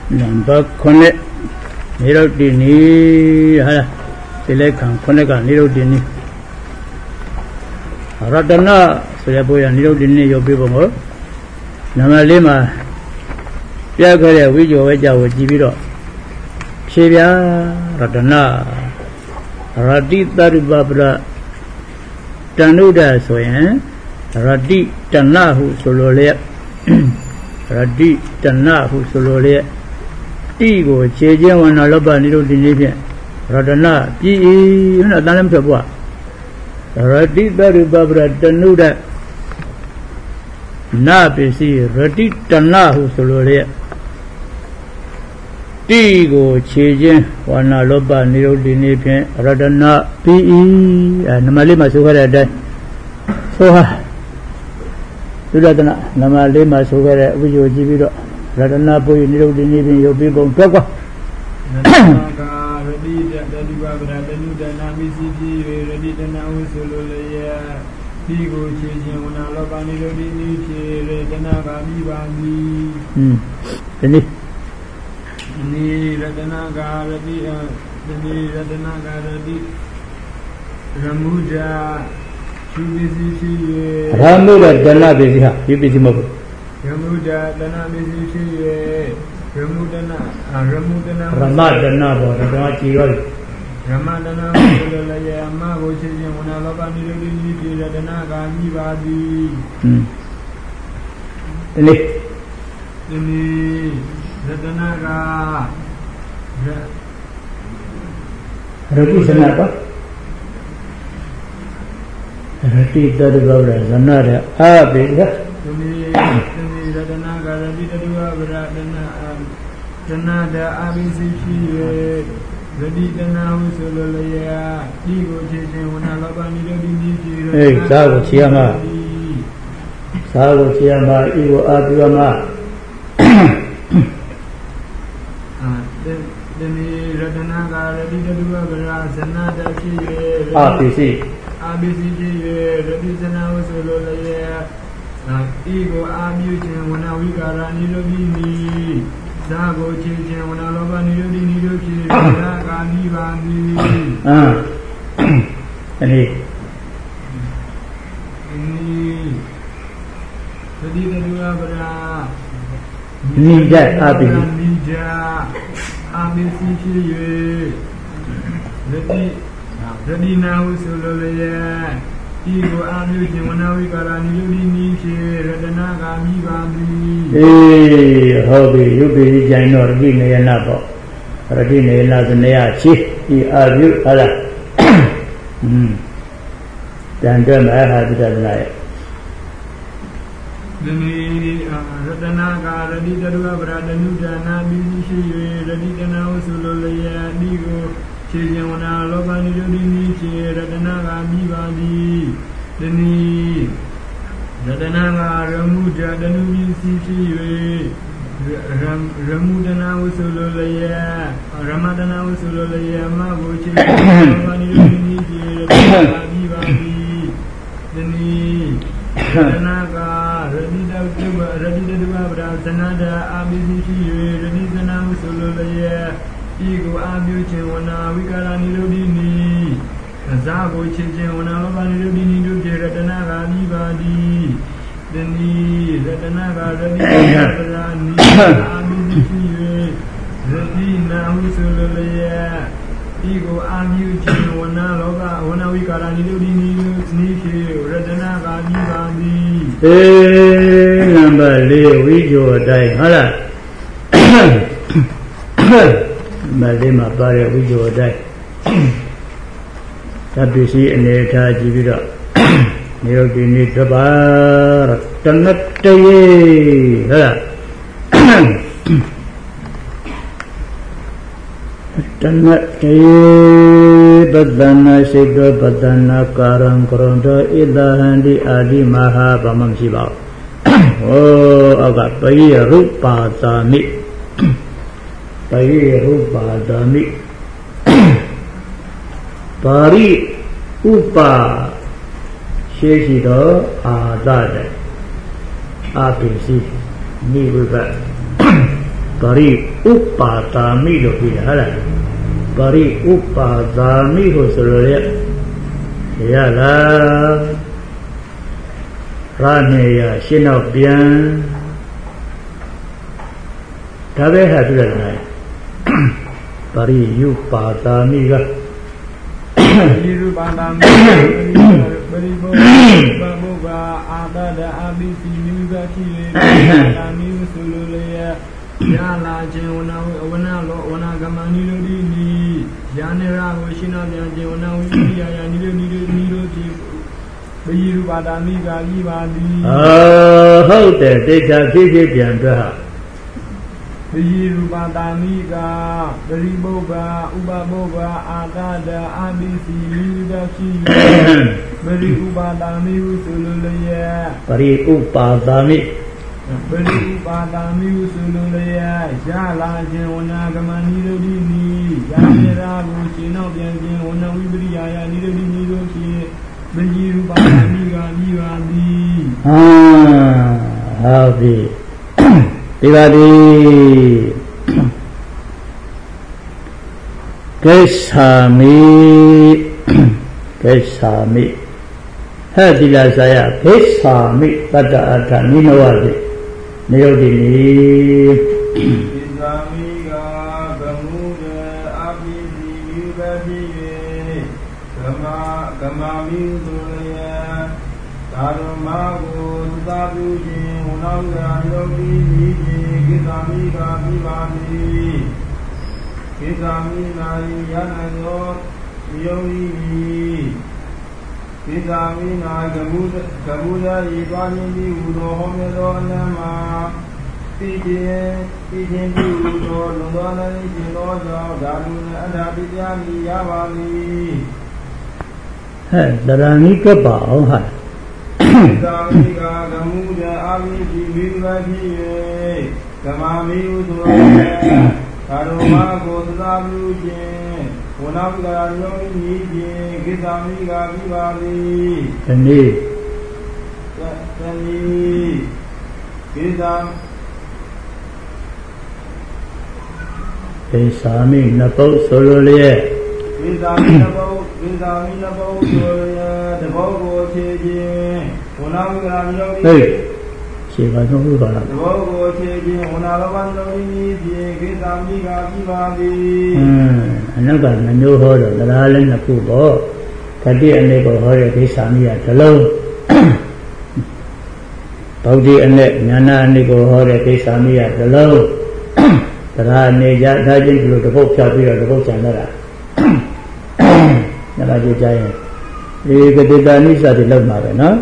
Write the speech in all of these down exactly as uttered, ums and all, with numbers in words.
Number connect Nero Dini select connect Nero Dini Ratana Selaboya Nero Dini your people more Namalima Piagare Vijo Veja with Jibiro Shivya Ratana Radita Babra Tanuda Soyan Radi Tanahu Sololea Radi Tanahu Sololea Tigo Cheja one Alaba Nilo Dinivian Radana P. Nadalam Tabua Radi Babra Tanuda Napisi Radi Tanahu Sololea Tigo Cheja one Alaba Nilo Dinivian Radana P. and Malima Sugar. So Sudatana, Namalima Sugar, which you give it. Radana Boy, Nilo Dinivian, your people. Toka ready that the Nabisi, ready the now Sololea, Tigo changing when I love Anilo Dinichi, Radana Bandi. Hm. Ni Radana ready, the Radana ready. Ramuja, Ramuja, Dana Bezia, you busy mobile. Ramuja, Dana Bezia, Ramudana, Ramudana, Ramadana, Ramaki, Ramadana, Mago, when I love Anilo, Radana, Gandhi, Badi. Radana, Ragusanapa. Rati Dadabra, Zanara, Ah, Bega Radanaga, Rati Dadabra, Danada, Abisi, Radi Dana, Sololea, Digo, when I love Anilo, Hey, Savo Chiama, Savo Chiama, Ivo Abiyama. Then Radanaga, Rati Dadabra, Zanada, Ah, P C. A B C G, Radizana was Sololea, Ego Abutin, when I we got a Nilobini, Zago Chichin, when I love a Nilobini, Nagani Bandi. Ah, and he Radizana Nija Abidi Nija A B C G, Radi. Ready now, Sololea, Ego Abutin, when I we got a new Radanaga, Bandi. Eh, Hobby, you be Janor, Dine and Napo, Radine, Nazanea, Chief, he argued, Allah. Hm. Then them I had that night. Radanaga, ready to do a brother, Nudana, Bishi, ready to now, Sololea, Digo. When I love Anilo, Radanaga, Badi, Deni, Radanaga, Ramuja, the new C C, Ramudana, Sololea, Ramadana, Sololea, Mago, Anilo, Badi, Deni, Radanaga, Radida, Radida, Zanada, Abisi, Radizana, Sololea. Ego Abutin, when I we got a Nilodini, Zago Chichen, when I love a Nilodini, do Radanaga, Badi, then the Radanaga, Radina, Abisi, Radina, Sololea, Ego Abutin, when I love when I we got a Nilodini, Sneaky, Radanaga, Badi. Eh, number Leo, we go a die, holla. Malima Barre, we go a die. W C and Eta Jibida. Near the need the bar, Tanate. Tanate, Badana, Sigda, Badana, Karan, Koronda, Ida, Handi, Adi, Maha, Bamam Shiba. Oh, Agapai, Rupa, Sami. Pai Rupa, Dami. Pari, Upa, Sheshida, Adada. A P C, Nibuba. Bari Upadami lo bihala. Bari Upadami ho soloya. Ya la. Raneya Shinobian. Tabe hadulai. Bari Upadami ga. Bari Upadami. Bari Boba ada ada abis ini juga kiri. Kami usulnya. Ya la jena wana lo wana gamani lo di yanera wo shina bya je wana wi ya ya ni lo ni lo ni lo ji bayi ru ba da mi ga yi ba di ahဟုတ်တယ်တေချာဖြစ်ဖြစ်ပြန်တွက်ဟာbayi ru ba da mi ga bari boga uba boga ada da abisi ni ga ki bari uba da mi usul lo ya bari uba da mi Beri Upadami usululaya Jala Jena Gamani Rodini Yanera Gucino Bianjin Ona Wibriya Nirodi Niroki Beri Upadami Gani Gani Ah Habi Tivadi Kesami Kesami Hadila saya Kesami Pada ada Ninawadi Nirodi Islamiga Gamuda Abidi Yubadi Gama Gamami Dulaya Tarumago Tabuji Unaga Yogi Niji Islamiga Bivani Islamiga Yanayo Yogi Islamiga Gamuda Gamuda Ibani Udo Homedo Nama Tijin Tijin Udo Lundana Nijinoja Gaduna Adabidiyani Yavali Hai Darani ke bawah hai Islamiga Gamuda Abidi Yubadi Gamami Udo Tarumago Tabuji Unaga Yogi Niji Islamiga Bivali Tani Tani Islam Isami Nabo Sololiye Isami Nabo Isami Nabo Sololiye Dabo Cheji Unaga Yogi Siapa tu orang? Dabo Cheji Unaga Yogi Niji Islamiga Bivali Anak kan menjual orang, dalam nak kubur, tadi anak orang di Isami ada long, tadi anak nyana anak orang di Isami ada long, dalam ni jadi jadi dulu dapur siapa yang dapur candera, nama dia jaya, ini ketika ni saya di long mana, no?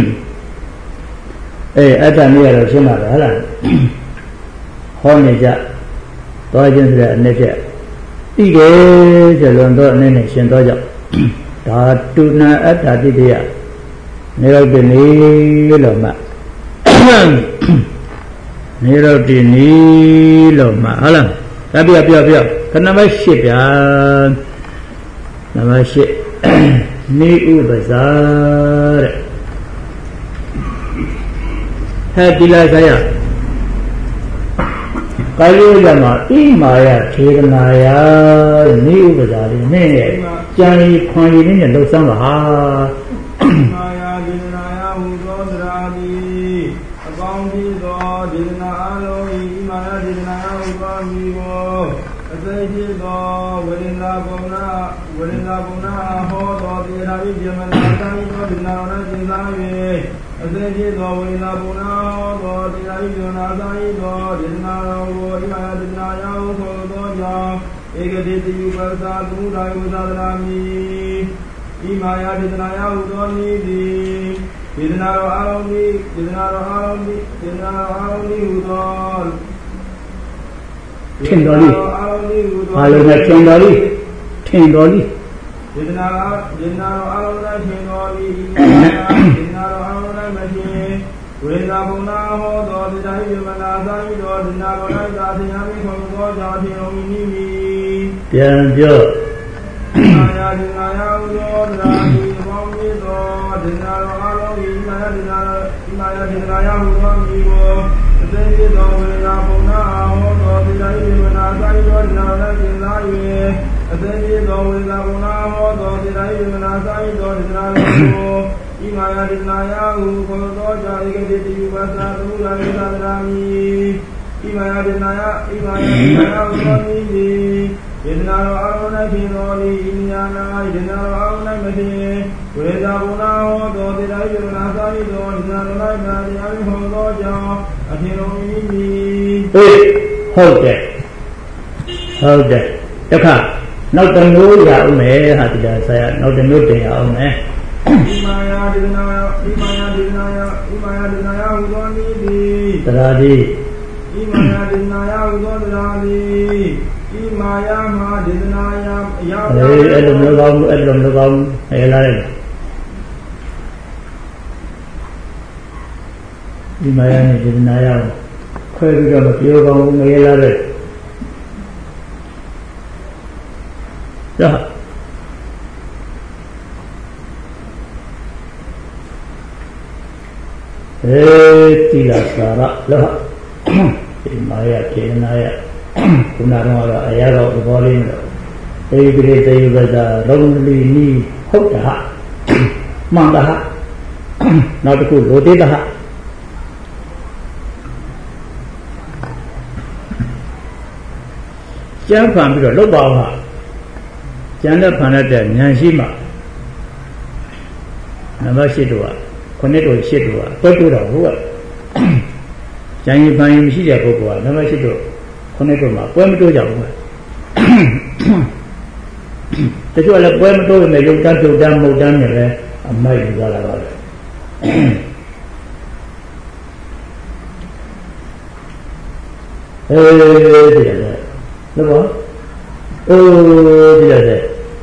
Eh, ada ni ada siapa ada, orang ni jah, tuan jenis ni jah. Tiga jalan tu nenek sentuh jauh. Tatu na tadi dia. Nirau dini lama. Nirau dini lama. Alam. Tapi apa apa? Kenapa sih ya? Nama sih ni ubesar. Hatilah saya. Kalau lama imaya kirnaya ni ubadari ni jangan kau ini ni dosa lah. Imaya kirnaya udodradi, abang itu kirnaya imaya kirnaya ubami wo, asal itu werinda guna werinda guna ho do terapi zaman kita itu kirnaya kirnaya. Asal itu werinda guna ho do terapi zaman kita itu kirnaya Dinaya Usodoja Egediti Upasa Tuda Usadami Imaya Dinaya Udoni Di Dinaro Aroni Dinaro Aroni Dinaro Aroni Udol Tindoli Alona Tindoli Tindoli Dinaro Dinaro Arona Tindoli Dinaro Arona Maji Wena Bona Ho Do Dai Mana Dai Do Dinaro Dai Dai Ko Do Jadi Omini Pian Pyo Dinaya Dinaya Udo Dai Omni Do Dinaro Alo Dinaya Dinaya Dinaya Dinaya Udo Miwo Dai Do Wena Bona Ho Do တော်တရားဤမနာသာဤတော်နာနာကျင်သာ၍အသိဉာဏ်တော်ဝိဇာဘုနာဟောတော်တရားဤမနာသာဤတော်တရားတော်ဤမာယာဒိနာယဟုခေါ်တော်ဇာတိကတိတိဝါစာသူရာယသဒရာမိဤမာယာဒိနာယဤမာယာဒိနာယဟုသောမိတိဒေသနာတော်အာရုံ၌ဖြစ်တော်ဤညာနာဒေသနာတော်အာရုံ၌မဖြစ်ဝိဇာဘုနာဟောတော်တရားဤမနာသာဤတော်တရားတော်၌နာတရားဟောတော်ကြောင့်အထင်တော်မိမိဟေးဟုတ်တယ်ဟုတ်တယ်တခါနောက်တစ်မျိုးရအောင်မယ်ဟာဒီလားဆရာနောက်တစ်မျိုးတင်ရအောင်မယ်ဣမာယာဒေသနာယဣမာယာဒေသနာယဣမာယာဒေသနာယဟူသောနည်းသည်တရားဒီဣမာယာဒေသနာယဟူသောတရားသည်ဣမာယာမှာဒေသနာယအရာအေးအဲ့လိုမျိုးကောင်းအဲ့လိုမျိုးကောင်းဟဲ့လားဣမာယာနဲ့ဒေသနာယခွဲပြီးတော့မပြောကောင်းဘူးငရဲလားတဲ့ဒါအေးတိလာစာရလောဒီမာယာကေနာယခုနကတော့အရာတော်သဘောလေးနဲ့တေဂရိတေဝဇာရုံလီနီဟုတ်တာမှန်တာနောက်တစ်ခုလိုတေတာကျမ်းဖန်ပြီးတော့လုတ်ပါမှာကျမ်းနဲ့ဖန်တဲ့ဉာဏ်ရှိမှနံပါတ်၈တို့ကခုနှစ်တို့၈တို့ကတွဲတိုးတော့ဟုတ်ကကျမ်းရင်ဖန်ရင်မရှိတဲ့ပုဂ္ဂိုလ်ကနံပါတ်၈တို့ခုနှစ်တို့မှာပွဲမတိုးကြဘူးတချို့လည်းပွဲမတိုးရင်ရုပ်တန်းပြုတ်တန်းမုတ်တန်းနဲ့လည်းအမိုက်ယူကြတာပါပဲအေးဒီရတယ်နော်ဘောအိုးဒီရတယ်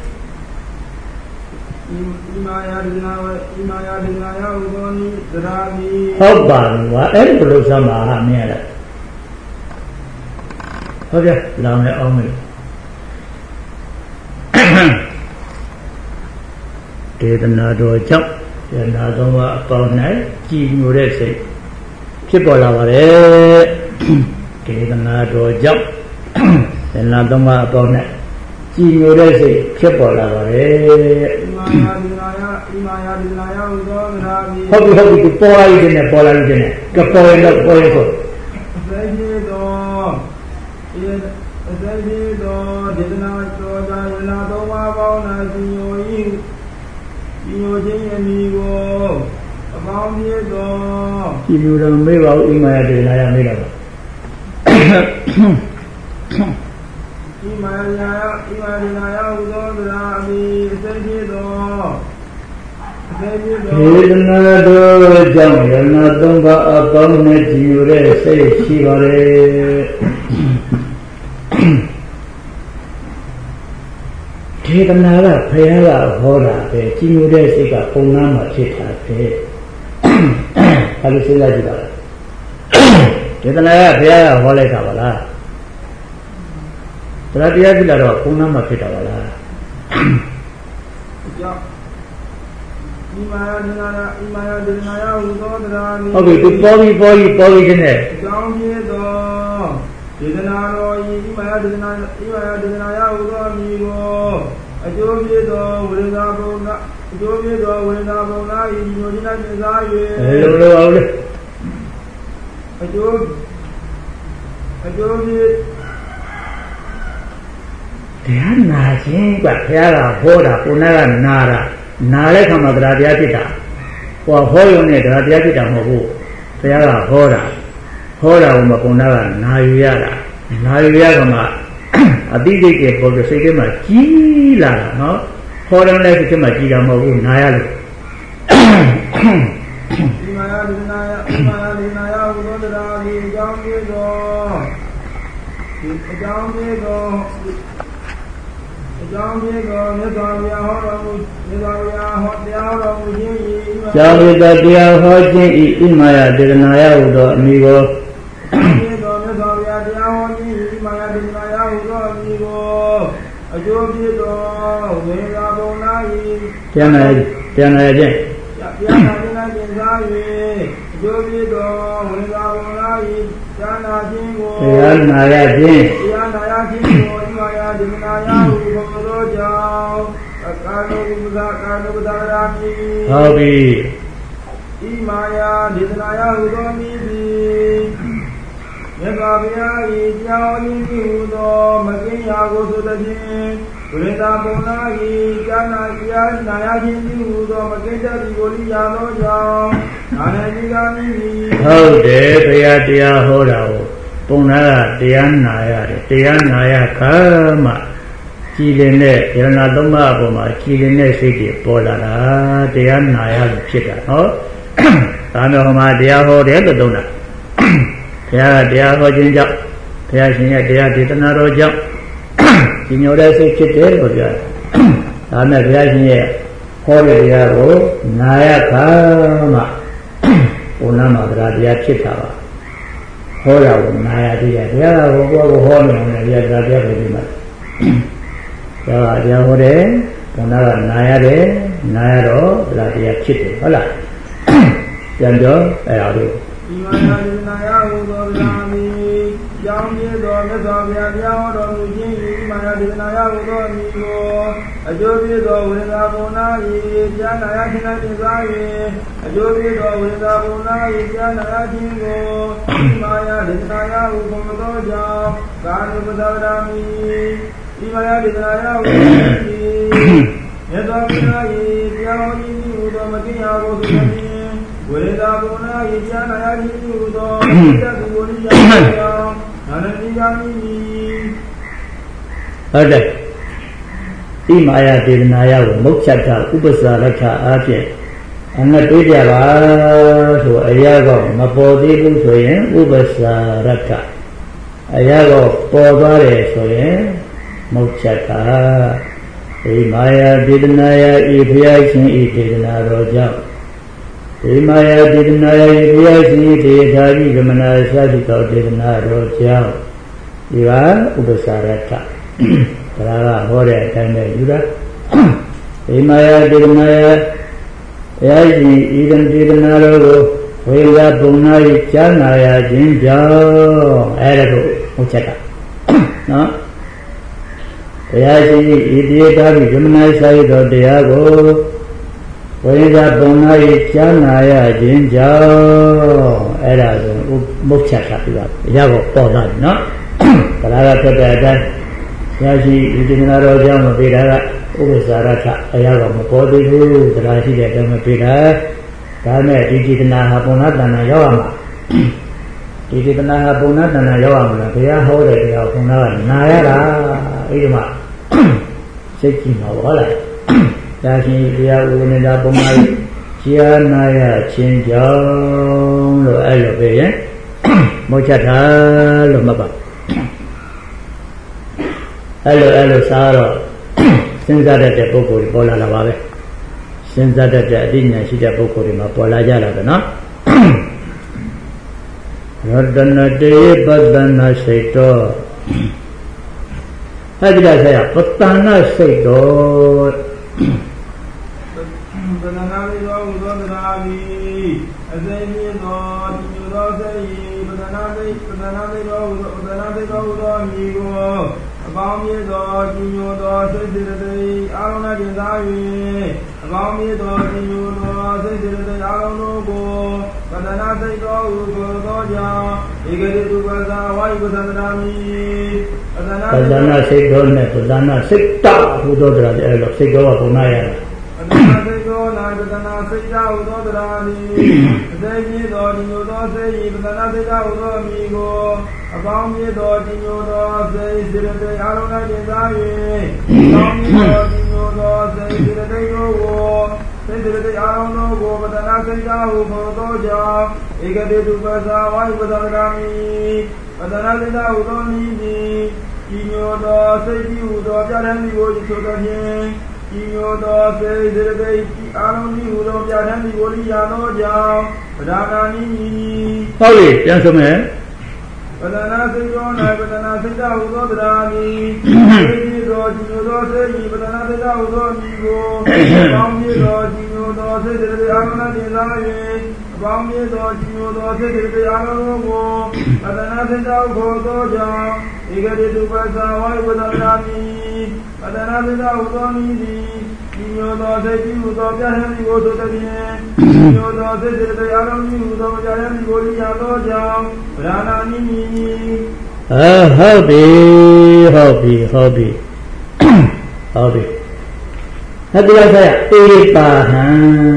ဣမာယာဒိနာဝဣမာယာဒိနာယဥသောနိသရာမိဟုတ်ပါဘူးကွာအဲ့ဒီဘလို့စမ်းပါဟာမင်းရတယ်ဟုတ်ကဲ့လောင်လည်းအောင်မယ်ဒေသနာတော်ကြောင့်ဒေသနာတော်ကအပေါင်း၌ကြည်ညိုတဲ့စိတ်ဖြစ်ပေါ်လာပါတယ်ဒေသနာတော်ကြောင့်ဒေသနာတော်ကအပေါင်း၌ကြည်ညိုတဲ့စိတ်ဖြစ်ပေါ်လာပါတယ်ဣမာယာဒိနာယဣမာယာဒိနာယဥသောသရာမိဟုတ်ပြီဟုတ်ပြီပေါ်လာပြီနဲ့ပေါ်လာပြီနဲ့ကပေါ်ရင်တော့ပေါ်ရဖို့သေကျေတော်အသေကျေတော်ဒေသနာတော်ကြာယနာတော်မှာပေါင်းနာစီယိုဤဤယိုချင်းယမီကိုအပေါင်းပြေတော်ဒီလိုတော့မေးပါဦးဣမာယာဒေနာယမေးတော့ဣမာယာဣမာဒေနာယဥသောသရာမိအသေကျေတော်အသေကျေတော်ဒေသနာတော်ကြောင့်ယနာသုံးပါးအပေါင်းနဲ့ကြည်ညိုတဲ့စိတ်ရှိပါတယ်ဒေသနာကဘုရားကဟောတာပဲကြည်ညိုတဲ့စိတ်ကပုံနာမှာဖြစ်တာပဲအဲလိုစဉ်းစားကြည့်ပါလားဒေသနာကဘုရားကဟောလိုက်တာပါလားတရားတရားကြည့်လာတော့ပုံနာမှာဖြစ်တာပါလားကြောင့်ဣမာယာဒိနာယဣမာယာဒိနာယဟူသောတရားမိဟုတ်ပြီသူပေါ်ပြီးပေါ်ပြီးပေါ်ပြီးခြင်းနဲ့အကြောင်းဖြစ်သောဒေသနာတော်ဤဣမာယာဒေသနာဣမာယာဒေသနာယဟူသောမိကိုအကျိုးဖြစ်သောဝိဇာဘုံနာအကျိုးဖြစ်သောဝိဇာဘုံနာဤညိုခြင်း၌ပြစား၍အဲလိုလိုအောင်လေအကျိုးအကျိုးဖြစ်တရားနာခြင်းကဘုရားကဟောတာကိုယ်ကနာတာနာတဲ့ခါမှာတရားတရားဖြစ်တာဟောဟောရုံနဲ့တရားတရားဖြစ်တာမဟုတ်ဘူးဘုရားကဟောတာဟောတာကိုမကုဏကနာယူရတာနာယူရကမှအတိတ်ကပေါ်တဲ့စိတ်ထဲမှာကြီးလာတာနော်ဟောတယ်လည်းစိတ်ထဲမှာကြီးတာမဟုတ်ဘူးနာရလို့ဒီမာယာဒီနာယာဒီမာယာဒီနာယာဘုဒ္ဓရာဒီအကြောင်းပြေတော်ဒီအကြောင်းပြေတော်အကြောင်းပြေတော်မြတ်စွာဘုရားဟောတော်မူမြတ်စွာဘုရားဟောတရားတော်မူခြင်းဤကျောင်းရည်တရားဟောခြင်းဤဣမာယာဒေသနာယဟုသောအမိကိုပြေတော်မြတ်စွာဘုရားတရားဟောခြင်းဤမာယာဒေသနာယဟုသောအမိကိုအကျိုးပြေတော်ဝေသာဘုံနာဤကျမ်းနာကျမ်းနာခြင်းတရားနာခြင်း၌ကျင်စား၍ကျိုးပြတော်ဝင်သာဘုံလာ၏ဉာဏ်နာခြင်းကိုတရားနာရခြင်းတရားနာရခြင်းကိုဤမာယာဒီနာယဟုဘုံတော်ကြောင့်အကာနုပ္ပဇာကာနုပ္ပဇာရာမိဟုတ်ပြီဤမာယာဒီနာယဟုသောမိသည်မြတ်စွာဘုရား၏ကြောင်းရင်းပြုသောမကင်းရာကိုဆိုသည်ဖြင့်ဝိသာဘုံလာ၏ဉာဏ်နာတရားနာရခြင်းပြုသောမကင်းတတ်သည်ကိုလိယာသောကြောင့်နာနေကြီးကမိဟုတ်တယ်ဘုရားတရားဟောတာကိုပုံနာကတရားနာရတယ်တရားနာရခါမှကြည်လင်တဲ့ယရဏသုံးပါးအပေါ်မှာကြည်လင်တဲ့စိတ်တွေပေါ်လာတာတရားနာရလို့ဖြစ်တာနော်ဒါမျိုးမှာတရားဟောတယ်လို့သုံးတာဘုရားကတရားဟောခြင်းကြောင့်ဘုရားရှင်ရဲ့တရားဒေသနာတော်ကြောင့်ဒီညိုတဲ့စိတ်ဖြစ်တယ်လို့ပြောတယ်ဒါနဲ့ဘုရားရှင်ရဲ့ဟောတဲ့တရားကိုနာရခါမှဘုရားမှာတရားဖြစ်တာပါဟောတာကိုနာရတရားဘုရားကကိုယ့်ကိုဟောနေတယ်တရားတရားပဲဒီမှာဒါကတရားဟောတယ်ဘုရားကနာရတယ်နာရတော့တရားတရားဖြစ်တယ်ဟုတ်လားပြန်တော့အဲ့ဒါလေးဒီမှာနာရနာယဟုသောဗျာမိကြောင်းပြသောမြတ်စွာဘုရားတရားဟောတော်မူခြင်းဤမာယာဒီနာယဟုသောမိကိုအကျိုးပြသောဝိသဘုံနာဤဉာဏ်နာယခြင်း၌တင်စား၍အကျိုးပြသောဝိသဘုံနာဤဉာဏ်နာယခြင်းကိုဤမာယာဒီနာယဟုဘုံသောကြောင့်ကာနုပဒဝရမိဤမာယာဒီနာယဟုမြတ်စွာဘုရား၏တရားဟောခြင်းပြုသောမကင်းရာကိုဆိုသည်ဝိသာဘုံနာ၏ဉာဏ်နာယခြင်းပြုသောတတ်သူကိုလိယာကြောင့်နာနတိယာမိဟုတ်တယ်ဤမာယာဒေသနာယကိုမုတ်ချတာဥပ္ပစာရထအားဖြင့်အငတ်တွေးကြပါဆိုအရာကောမပေါ်သေးဘူးဆိုရင်ဥပ္ပစာရထအရာကောပေါ်သွားတယ်ဆိုရင်မုတ်ချတာဤမာယာဒေသနာယဤဘုရားရှင်ဤဒေသနာတော်ကြောင့်ဒီမာယာဒေသနာယဤဘုရားရှင်ဤဒေသာကြီးကမနာသတိတော်ဒေသနာတော်ကြောင့်ဒီကဥပ္ပစာရထဒါကဟောတဲ့အတိုင်းပဲယူတာဒီမာယာဒေသနာယဘုရားရှင်ဤဒေသနာတော်ကိုဝေယဘုံနာ၏ကြားနာရခြင်းကြောင့်အဲ့ဒါကိုဟုတ်ချက်တာနော်ဘုရားရှင်ဤတေတာပြီးဓမ္မနာစာရတော်တရားကိုဝိဇာဘုံနာ၏ကြားနာရခြင်းကြောင့်အဲ့ဒါဆိုမုတ်ချက်တာပြီးပါဘုရားကိုပေါ်လာတယ်နော်ဒါကဖြစ်တဲ့အတိုင်းဘုရားရှင်ဤဒေသနာတော်ကြောင့်မပြေတာကဥပ္ပစာရထအရာကမပေါ်သေးဘူးတရားရှိတဲ့အတိုင်းမပြေတာဒါနဲ့ဒီဒေသနာဟာပုံနာတဏ္ဍာရောက်ရမှာဒီဒေသနာဟာပုံနာတဏ္ဍာရောက်ရမှာဘုရားဟောတဲ့တရားပုံနာကနာရတာအဲ့ဒီမှာစိတ်ကြည့်မှာဟုတ်လားဒါရှင်တရားဥပဒေတာပုံနာကြားနာရခြင်းကြောင့်လို့အဲ့လိုပဲရင်မောချတာလို့မှတ်ပါအဲ့လိုအဲ့လိုစားတော့စဉ်းစားတတ်တဲ့ပုဂ္ဂိုလ်တွေပေါ်လာတာပါပဲစဉ်းစားတတ်တဲ့အသိဉာဏ်ရှိတဲ့ပုဂ္ဂိုလ်တွေမှာပေါ်လာကြတာပဲနော်ရတနာတေပတ္တနာစိတ်တော်အဲ့ဒီကဆက်ရပတ္တနာစိတ်တော်ပတ္တနာစိတ်တော်ဥသောတရာမိအစိမ့်မြေတော်ဒီညသောစိတ်ပတ္တနာစိတ်ပတ္တနာစိတ်တော်ဥသောပတ္တနာစိတ်တော်ဥသောမိကိုအပေါင်းမြေတော်ဒီညသောစိတ်စေတသိက်အာရုံနဲ့ကျင်စား၍အပေါင်းမြေတော်ဒီညသောစိတ်စေတသိက်အာရုံတို့ကိုပတ္တနာစိတ်တော်ဥသောကြောင့်ဧကတိတုပ္ပဇာဝါယုပသန္တရာမိပတ္တနာစိတ်တော်နဲ့ပတ္တနာစိတ်တဟူသောတရားအဲ့လိုစိတ်တော်ကပုံနာရတယ်ပတ္တနာစိတ်တော်၌ပတ္တနာစိတ်တဟူသောတရားသည်အစိမ့်မြေတော်ဒီညသောစိတ်ပတ္တနာစိတ်တဟူသောမိကိုအပေါင်းမြေတော်ဒီညသောစိတ်စေတသိက်အာရုံ၌ကျင်စား၍အပေါင်းမြေတော်ဒီညသောစိတ်စေတသိက်တို့ကိုစိတ်စေတသိက်အာရုံတို့ကိုပတ္တနာစိတ်တဟူသောကြောင့်ဧကတိတုပ္ပဇာဝါယုပသန္တရာမိပတ္တနာစိတ်တဟူသောမိသည်ဒီညသောစိတ်ကြည့်ဟူသောပြဋ္ဌာန်းသည်ကိုဆိုသဖြင့်ဤမျိုးသောစေစေတသိက်အာလုံးဤဟူသောပြဋ္ဌာန်းသည်ကိုလိယာသောကြောင့်ပဒါနာနိဟုတ်ပြီပြန်ဆုံးမယ်ပဒနာစိတ်တော်၌ပဒနာစိတ်တဟူသောတရားနိစေတိသောဒီမျိုးသောစေဤပဒနာစိတ်တဟူသောမိကိုကောင်းမြတ်သောဒီမျိုးသောစေတသိက်အာလုံး၌တင်စား၍ပေါင်းပြသောကြီးညိုသောစိတ်တရားတော်ကိုအတနာသင်္ကြောခေါ်သောကြောင့်ဧကတိတုပ္ပသာဝိဝဒနာမိအတနာသင်္ကြောသောမိသည်ကြီးညိုသောစိတ်ကြီးဟူသောပြဟံဒီကိုသို့တည်းကြီးညိုသောစိတ်တရားတော်ကြီးဟူသောပြဟံဒီကိုရသောကြောင့်ဗราဏာနိမိအာဟုတ်ပြီဟုတ်ပြီဟုတ်ပြီဟုတ်ပြီနောက်တစ်ယောက်ဆက်ဧပါဟံ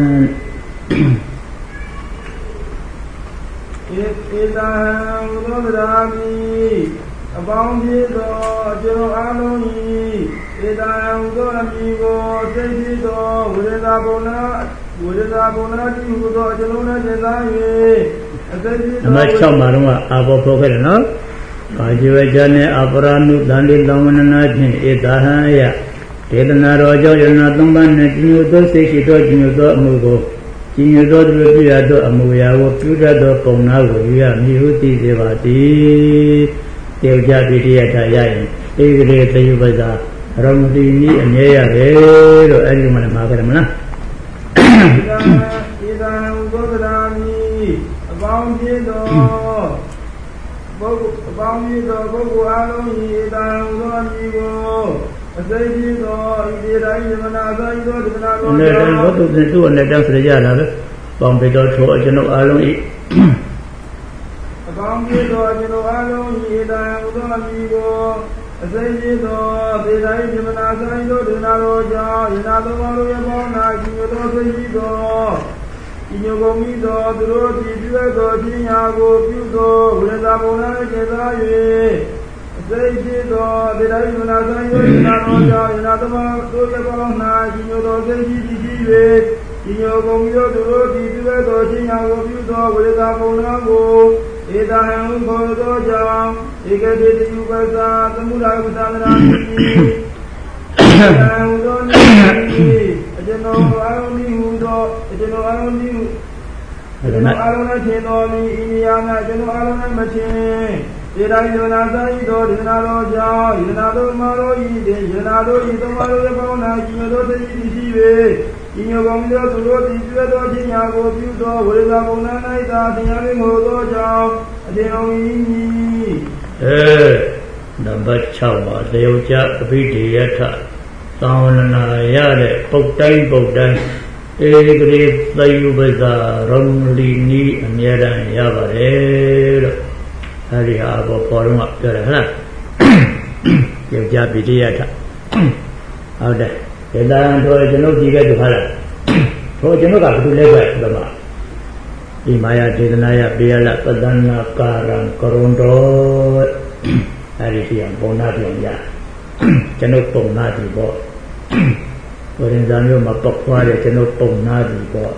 ဧတာဟံသောဗရာမိအပေါင်းပြည့်သောကျွန်တော်အားလုံး၏ဧတာဟံသောအမိကိုစိတ်ဖြစ်သောဝိရဒဘုံနာဝိရဒဘုံနာတိဟူသောကျွန်တော်နဲ့သင်သား၍အစိတ်ဖြစ်သောနံပါတ်၆မှာတော့အာဘောဖော်ခဲ့တယ်နော်ကာจิဝေဇာနဲ့အပရဏုတန်တိလောမနနာဖြင့်ဧတာဟံယဒေသနာတော်ကြောင့်ယရဏသုံးပါးနဲ့ကြီးညိုသောစိတ်ရှိသောကြီးညိုသောအမှုကိုကြီးညိုသောသူပြုရသောအမှုရာကိုပြုတတ်သောပုံနာကိုယူရမည်ဟုသိစေပါသည်တေဝကြပိဋိယထရရင်ဧကရေတယုပဇာရမတိနိအမြဲရတယ်လို့အဲ့ဒီမှာလည်းမှာခဲ့တယ်မလားဧတာဧတာသောဗရာမိအပေါင်းပြည့်သောပုဂ္ဂိုလ်အပေါင်းပြည့်သောပုဂ္ဂိုလ်အားလုံး၏ဧတာသောအမိကိုအစိတ်ကြီးသောဣတိတိုင်းယမနာသာဤသောဒသနာတော်နဲ့တော့ဘုသူသင်သူ့နဲ့တောင်းဆိုကြတာပဲပေါင်းပေတော်ထိုအကျွန်ုပ်အားလုံးဤအပေါင်းပြသောကျွန်ုပ်အားလုံးဤတန်ဥသောအမိကိုအစိတ်ကြီးသောသေတိုင်းယမနာသာဤသောဒသနာတော်ကြောင့်ယနာတော်ဘာလို့ရပေါင်းနာကြီးသောစိတ်ကြီးသောဤညုကုန်မိသောသူတို့ဒီပြုသောခြင်းရာကိုပြုသောဝိရဒဘုံနာကျေသာ၍စိတ်ရှိသောဒေဒိမနာသံယောနာတော်ကြောင့်နာသမတို့ရဲ့ကောင်းနာကြီးညိုသောစိတ်ရှိသည်ရှိ၍ကြီးညိုကုန်ပြီးသောသူတို့ဒီပြုသောခြင်းရာကိုပြုသောဝိရဒဘုံနာကိုဧတဟံခေါ်သောကြောင့်ဧကတိတုပ္ပသာသမုဒ္ဒဝသနာတိသံသောနိအကျွန်ုပ်အာရုံဤဟူသောအကျွန်ုပ်အာရုံဤဟူအကျွန်ုပ်အာရုံ၌ထင်တော်မူဤနေရာ၌အကျွန်ုပ်အာရုံ၌မထင်ဧရာယနာသာဤသောဒေနာတော်ကြောင့်ယနာတော်မာတော်ဤတေယနာတော်ဤသမတော်ရပေါင်းနာကြီးသောတည်ရှိ၍ဤညောကောင်းသောသူတို့သည်ပြုသောခြင်းညာကိုပြုသောဝိရဇဘုံနာ၌သာတရားရင်းကိုသောကြောင့်အတင်တော်ဤအဲနံပါတ်၆ပါတယောက်ကြအဘိဓိယထသာဝနနာရတဲ့ပုတ်တိုင်းပုတ်တိုင်းဧကရေသယုပဇာရမလီနီအမြဲတမ်းရပါတယ်လို့အဲ့ဒီဟာဘောပေါ်တော့ပြောတယ်ဟလားယောက်ျားပိဋိယထဟုတ်တယ်ဒေသံတို့ကျွန်ုပ်ကြည့်ခဲ့သူဟာလားဟိုကျွန်ုပ်ကဘယ်သူလဲပဲဒီမှာဒီမာယာဒေသနာယပေယလပဒနာကာရံကရုံတော်အဲ့ဒီပြန်ပုံနာပြန်ရကျွန်ုပ်ပုံနာဒီပေါ့ဝိရဇာမျိုးမှာပောက်သွားတယ်ကျွန်ုပ်ပုံနာဒီပေါ့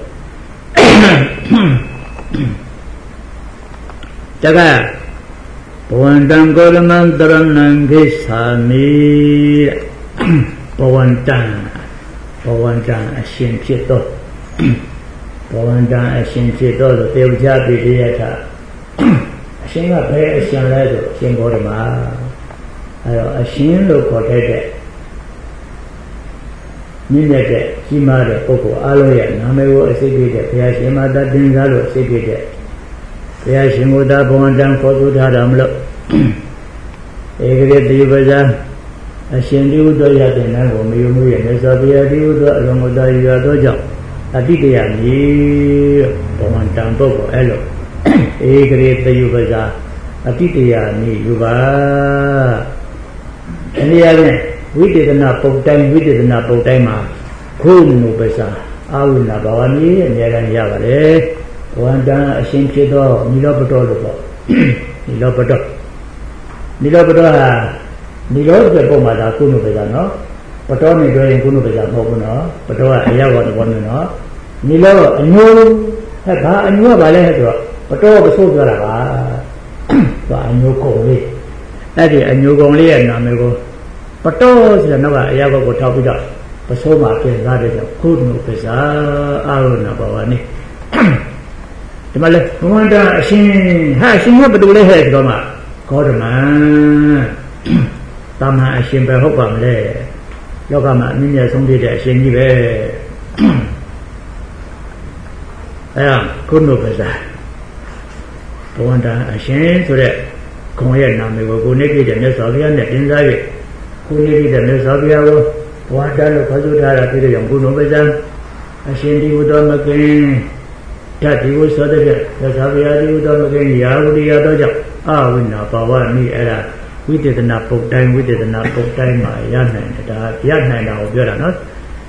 တကဘဝန္တံကောလမန္တရဏံခိသာမိဘဝန္တံဘဝန္တံအရှင်ဖြစ်သောဘဝန္တံအရှင်ဖြစ်သောဆိုတေဝကြပိဋိယထအရှင်ကဘယ်အရှင်လဲဆိုအရှင်ဘောဓမာအဲတော့အရှင်လို့ခေါ်တတ်တဲ့မြင့်မြတ်တဲ့ကြီးမားတဲ့ပုဂ္ဂိုလ်အားလုံးရဲ့နာမည်ကိုအစိတ်ပြည့်တဲ့ဘုရားရှင်မသာတင်စားလို့အစိတ်ပြည့်တဲ့ဘုရားရှင်ကိုသာဘဝန္တံခေါ်ဆိုထားတာမလို့ဧကရေတိပဇာအရှင်ဒီဥဒ္ဒရတဲ့နန်းကိုမေယမှုရဲ့မြတ်စွာဘုရားဒီဥဒ္ဒအလုံးစုံသာယူရသောကြောင့်အတိတယကြီးဘဝန္တံပုဂ္ဂိုလ်အဲ့လိုဧကရေတိပဇာအတိတယနိယူပါအနည်းအားဖြင့်ဝိတေသနာပုတ်တိုင်းဝိတေသနာပုတ်တိုင်းမှာခုနုပဇာအာဝိနာဘာဝနည်းအများကြီးရပါတယ်ဘဝန္တံအရှင်ဖြစ်သောနိလောပတောလို့ပေါ့နိလောပတောနိလောပတောဟာနိလောဆိုတဲ့ပုံမှာဒါကုနုပဇာနော်ပတောနဲ့ပြောရင်ကုနုပဇာမဟုတ်ဘူးနော်ပတောကအရာဝတ္တဘောမျိုးနော်နိလောအညိုဟဲ့ဘာအညိုကဘာလဲဆိုတော့ပတောပစိုးပြောတာပါသူအညိုကုံလေးအဲ့ဒီအညိုကုံလေးရဲ့နာမည်ကိုပတောဆိုတဲ့နောက်ကအရာကိုထောက်ပြီးတော့ပစိုးမှာပြင်စားတဲ့ကြောင့်ကုနုပဇာအာရုဏဘဝနည်းဒီမှာလေဘဝန္တအရှင်ဟာအရှင်ကဘယ်သူလဲဟဲ့ဆိုတော့မှဂေါတမတာမန်အရှင်ပဲဟုတ်ပါမလဲလောကမှာအမြင့်မြတ်ဆုံးဖြစ်တဲ့အရှင်ကြီးပဲအဲကုဏုပဇာဘဝန္တအရှင်ဆိုတဲ့ခွန်ရဲ့နာမည်ကိုကိုနေပြတဲ့မြတ်စွာဘုရားနဲ့တင်စား၍ကိုနေပြတဲ့မြတ်စွာဘုရားကိုဘဝန္တလို့ခေါ်ဆိုထားတာဖြစ်တဲ့ကြောင့်ကုဏုပဇာအရှင်ဒီဟုသောမကင်ဓာတ်ဒီဟုသောတဲ့မြတ်စွာဘုရားဒီဟုသောမကင်ရာဟုတိရသောကြောင့်အဝိနာဘာဝနိအဲ့ဒါဝိသေသနာပုတ်တိုင်းဝိသေသနာပုတ်တိုင်းမှာရနိုင်တယ်ဒါရနိုင်တာကိုပြောတာနော်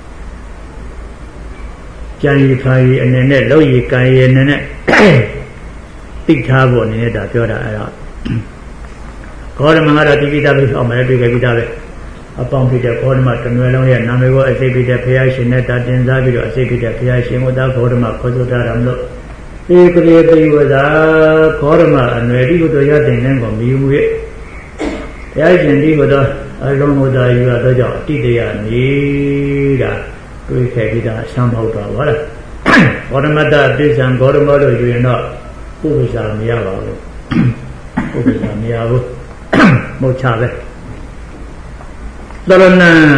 ကြံရီဖာရီအနေနဲ့လောက်ရီကံရီအနေနဲ့သိထားဖို့အနေနဲ့ဒါပြောတာအဲ့တော့ခေါရမကတော့တိပိတာပဲအောင်မယ်တွေ့ကြပြီးသားပဲအပေါင်းဖြစ်တဲ့ခေါရမတနွယ်လုံးရဲ့နာမည်ကိုအစိတ်ဖြစ်တဲ့ဘုရားရှင်နဲ့တာတင်စားပြီးတော့အစိတ်ဖြစ်တဲ့ဘုရားရှင်ကိုသာခေါရမခေါ်ဆိုထားတာမလို့ဧကရေတိဝဇာခေါရမအနွယ်ဒီကိုတော့ရတဲ့နဲ့ကိုမြည်မှုရဲ့ဘုရားရှင်ဒီကိုတော့အလုံးမသာယူရတော့ကြောင့်အတိတရားနေတာတွေ့ခဲ့ပြီးသားဆံပေါက်တော့ဟုတ်လားဘောရမတ္တပိစ္ဆံဘောရမောလို့ယူရင်တော့ပုပ္ပဇာမရပါဘူးပုပ္ပဇာမရဘူးမဟုတ်ချပဲသရဏ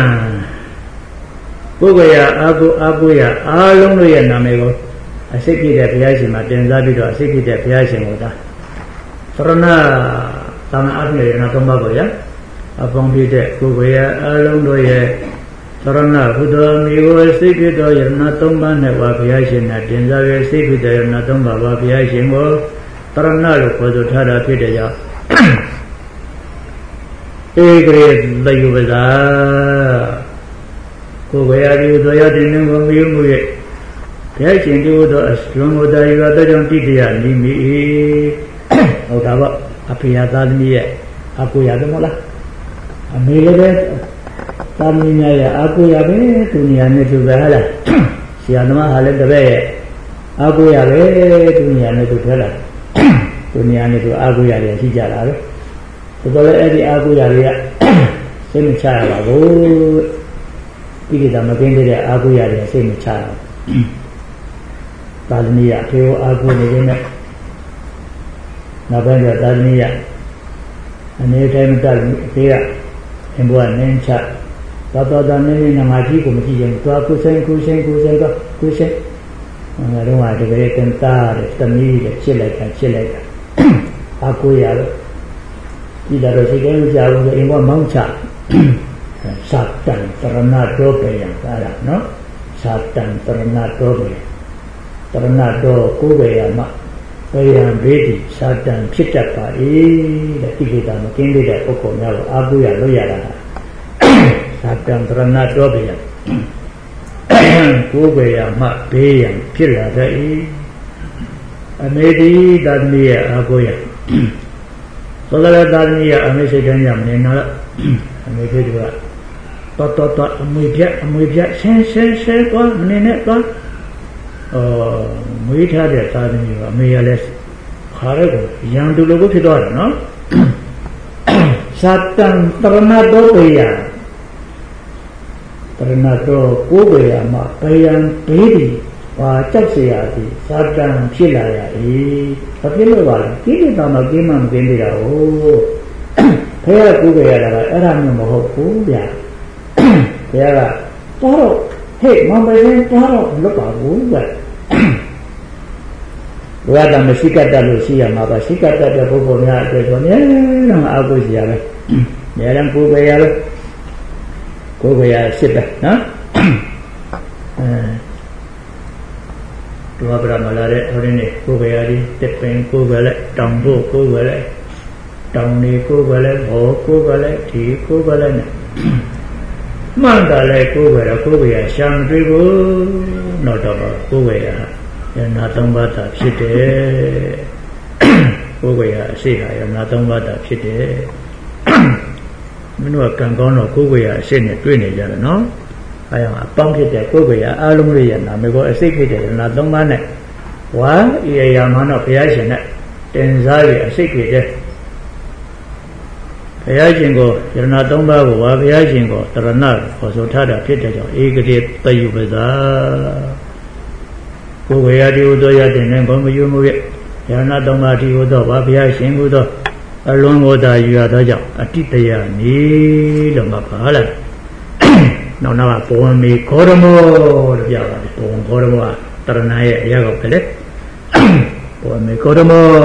ပုဂ္ဂယအာဟုအာဟုယအားလုံးတို့ရဲ့နာမည်ကိုအစိတ်ပြည့်တဲ့ဘုရားရှင်မှာတင်စားပြီးတော့အစိတ်ပြည့်တဲ့ဘုရားရှင်ကိုသာသရဏသာမအပြည့်ရနာသုံးပါးကိုရအပေါင်းပြည့်တဲ့ပုဂ္ဂယအားလုံးတို့ရဲ့သရဏဘုဒ္ဓမိကိုစိတ်ဖြစ်သောယရဏသုံးပါးနဲ့ဝါဘုရားရှင်နဲ့တင်စားပြီးစိတ်ဖြစ်တဲ့ယရဏသုံးပါးဝါဘုရားရှင်ကိုသရဏလို့ခေါ်ဆိုထားတာဖြစ်တဲ့ကြောင့်ဧကရေတယုပဇာကိုယ်ဝေယဒီသောယတိနှင့်ကိုမြုံမှု၍ဘုရားရှင်ဒီသောအလွန်ကိုတာယူသောကြောင့်တိတရားနိမိဟုတ်တာပေါ့အဖေယသာသမီရဲ့အကိုရတယ်မဟုတ်လားအမေလည်းပဲသာမီးများရဲ့အကိုရပဲသူနေရာနဲ့သူပဲဟာလားဆရာသမားဟာလည်းတပည့်ရဲ့အကိုရပဲသူနေရာနဲ့သူထွက်လာသူနေရာနဲ့သူအကိုရတယ်ရှိကြတာပဲဆိုတော့လည်းအဲ့ဒီအကိုရတွေကစိတ်မချရပါဘူးဒီကိစ္စမကင်းတဲ့အကိုရတွေစိတ်မချရဘူးသာသမီးရအဖေကိုအကိုနေနေနောက်ပိုင်းကျသာသမီးရအနေတိုင်းမတက်ဘူးအဖေကအင်ဘွားနင်းချတော်တော်တော်နေနေငါကြီးကိုမကြည့်ရင်သွားကုဆိုင်ကုဆိုင်ကုဆိုင်တော့ကုဆိုင်ငါတို့ကတကယ်တင်သားတယ်သမီးတယ်ချစ်လိုက်တာချစ်လိုက်တာအကိုရတော့ဒီတော့စိတ်ကလေးကြောက်လို့အင်ဘွားမောင်းချစာတန်တရဏတော်ပဲရတာနော်စာတန်တရဏတော်ပဲတရဏတော်ကိုယ်ပဲရမှာဘယ်ရန်ဘေးဒီစာတန်ဖြစ်တတ်ပါ၏တဲ့ဒီကိစ္စမကင်းတဲ့ပုဂ္ဂိုလ်များကိုအားကိုးရလို့ရတာသာတံတရဏတော်ပဲကိုယ်ပဲရမှဘေးရန်ဖြစ်လာတဲ့အမေဒီသာသမီရဲ့အားကိုးရသောကရသာသမီရဲ့အမေစိတ်တိုင်းရမနေတော့အမေဖြစ်တယ်ကတော်တော်တော်အမွေပြတ်အမွေပြတ်ဆင်းဆင်းဆင်းသွားမနေနဲ့သွားအော်မွေးထားတဲ့သာသမီကအမေရလဲခါရဲကိုရန်သူလိုကိုဖြစ်သွားတယ်နော်သာတံတရဏတော်ပဲရတရဏတော်ကိုယ်ပဲရမှာဘယံဘေးဒီဘာကြောက်เสียရသည်သာတံဖြစ်လာရ၏ဘာဖြစ်လို့ပါလဲကိလေသာမကင်းမှမကင်းသေးတာဟုတ်ဘုရားကိုယ်ပဲရတာကအဲ့ဒါမျိုးမဟုတ်ဘူးဗျာဘုရားကတော့ဟဲ့မမရင်တော့လွတ်ပါဘူးဗျာဘုရားကမရှိကတ္တလို့ရှိရမှာပါရှိကတ္တတဲ့ပုဂ္ဂိုလ်များအတွက်ဆိုရင်တော့အာဟုစီရပဲအများရန်ကိုယ်ပဲရလို့ကိုယ်ပဲရစစ်ပဲနော်အဲဒုဝဗရမလာတဲ့ဟိုရင်းနေကိုယ်ပဲရဒီတက်ပင်ကိုယ်ပဲလဲတောင်ဖို့ကိုယ်ပဲလဲတောင်နေကိုယ်ပဲလဲဟောကိုယ်ပဲလဲဒီကိုယ်ပဲလဲနဲ့မှန်တယ်လေကိုယ်ပဲရကိုယ်ပဲရရှာမတွေ့ဘူးတော့တော့ကိုယ်ပဲရယနာသုံးပါးတာဖြစ်တယ်ကိုယ်ပဲရအရှိဟာယနာသုံးပါးတာဖြစ်တယ်မင်းတို့ကကံကောင်းတော့ကိုယ်ပဲရအရှိနဲ့တွေ့နေကြတယ်နော်အဲဒါအပေါင်းဖြစ်တဲ့ကိုယ်ပဲရအားလုံးရဲ့နာမည်ကိုအစိတ်ဖြစ်တဲ့ယနာသုံးပါးနဲ့ဝါဤရာမတော့ဘုရားရှင်နဲ့တင်စားရအစိတ်ဖြစ်တဲ့ဘုရားရှင်ကိုယနာသုံးပါးကိုဝါဘုရားရှင်ကိုတရဏခေါ်ဆိုထားတာဖြစ်တဲ့ကြောင့်ဧကတိတယုပဇာကိုယ်ဝေယတိဟုသောယတင်နဲ့ဘုံမယုမှုရဲ့ယရဏသုံးပါးတိဟုသောဘာဘုရားရှင်ဟုသောအလွန်ကိုသာယူရသောကြောင့်အတိတယနိလို့မှပါလားနောက်နောက်ကဘဝမေခောရမောလို့ပြပါတယ်ဘဝခောရမောကတရဏရဲ့အရာကောပဲလေဘောမေကိုရမော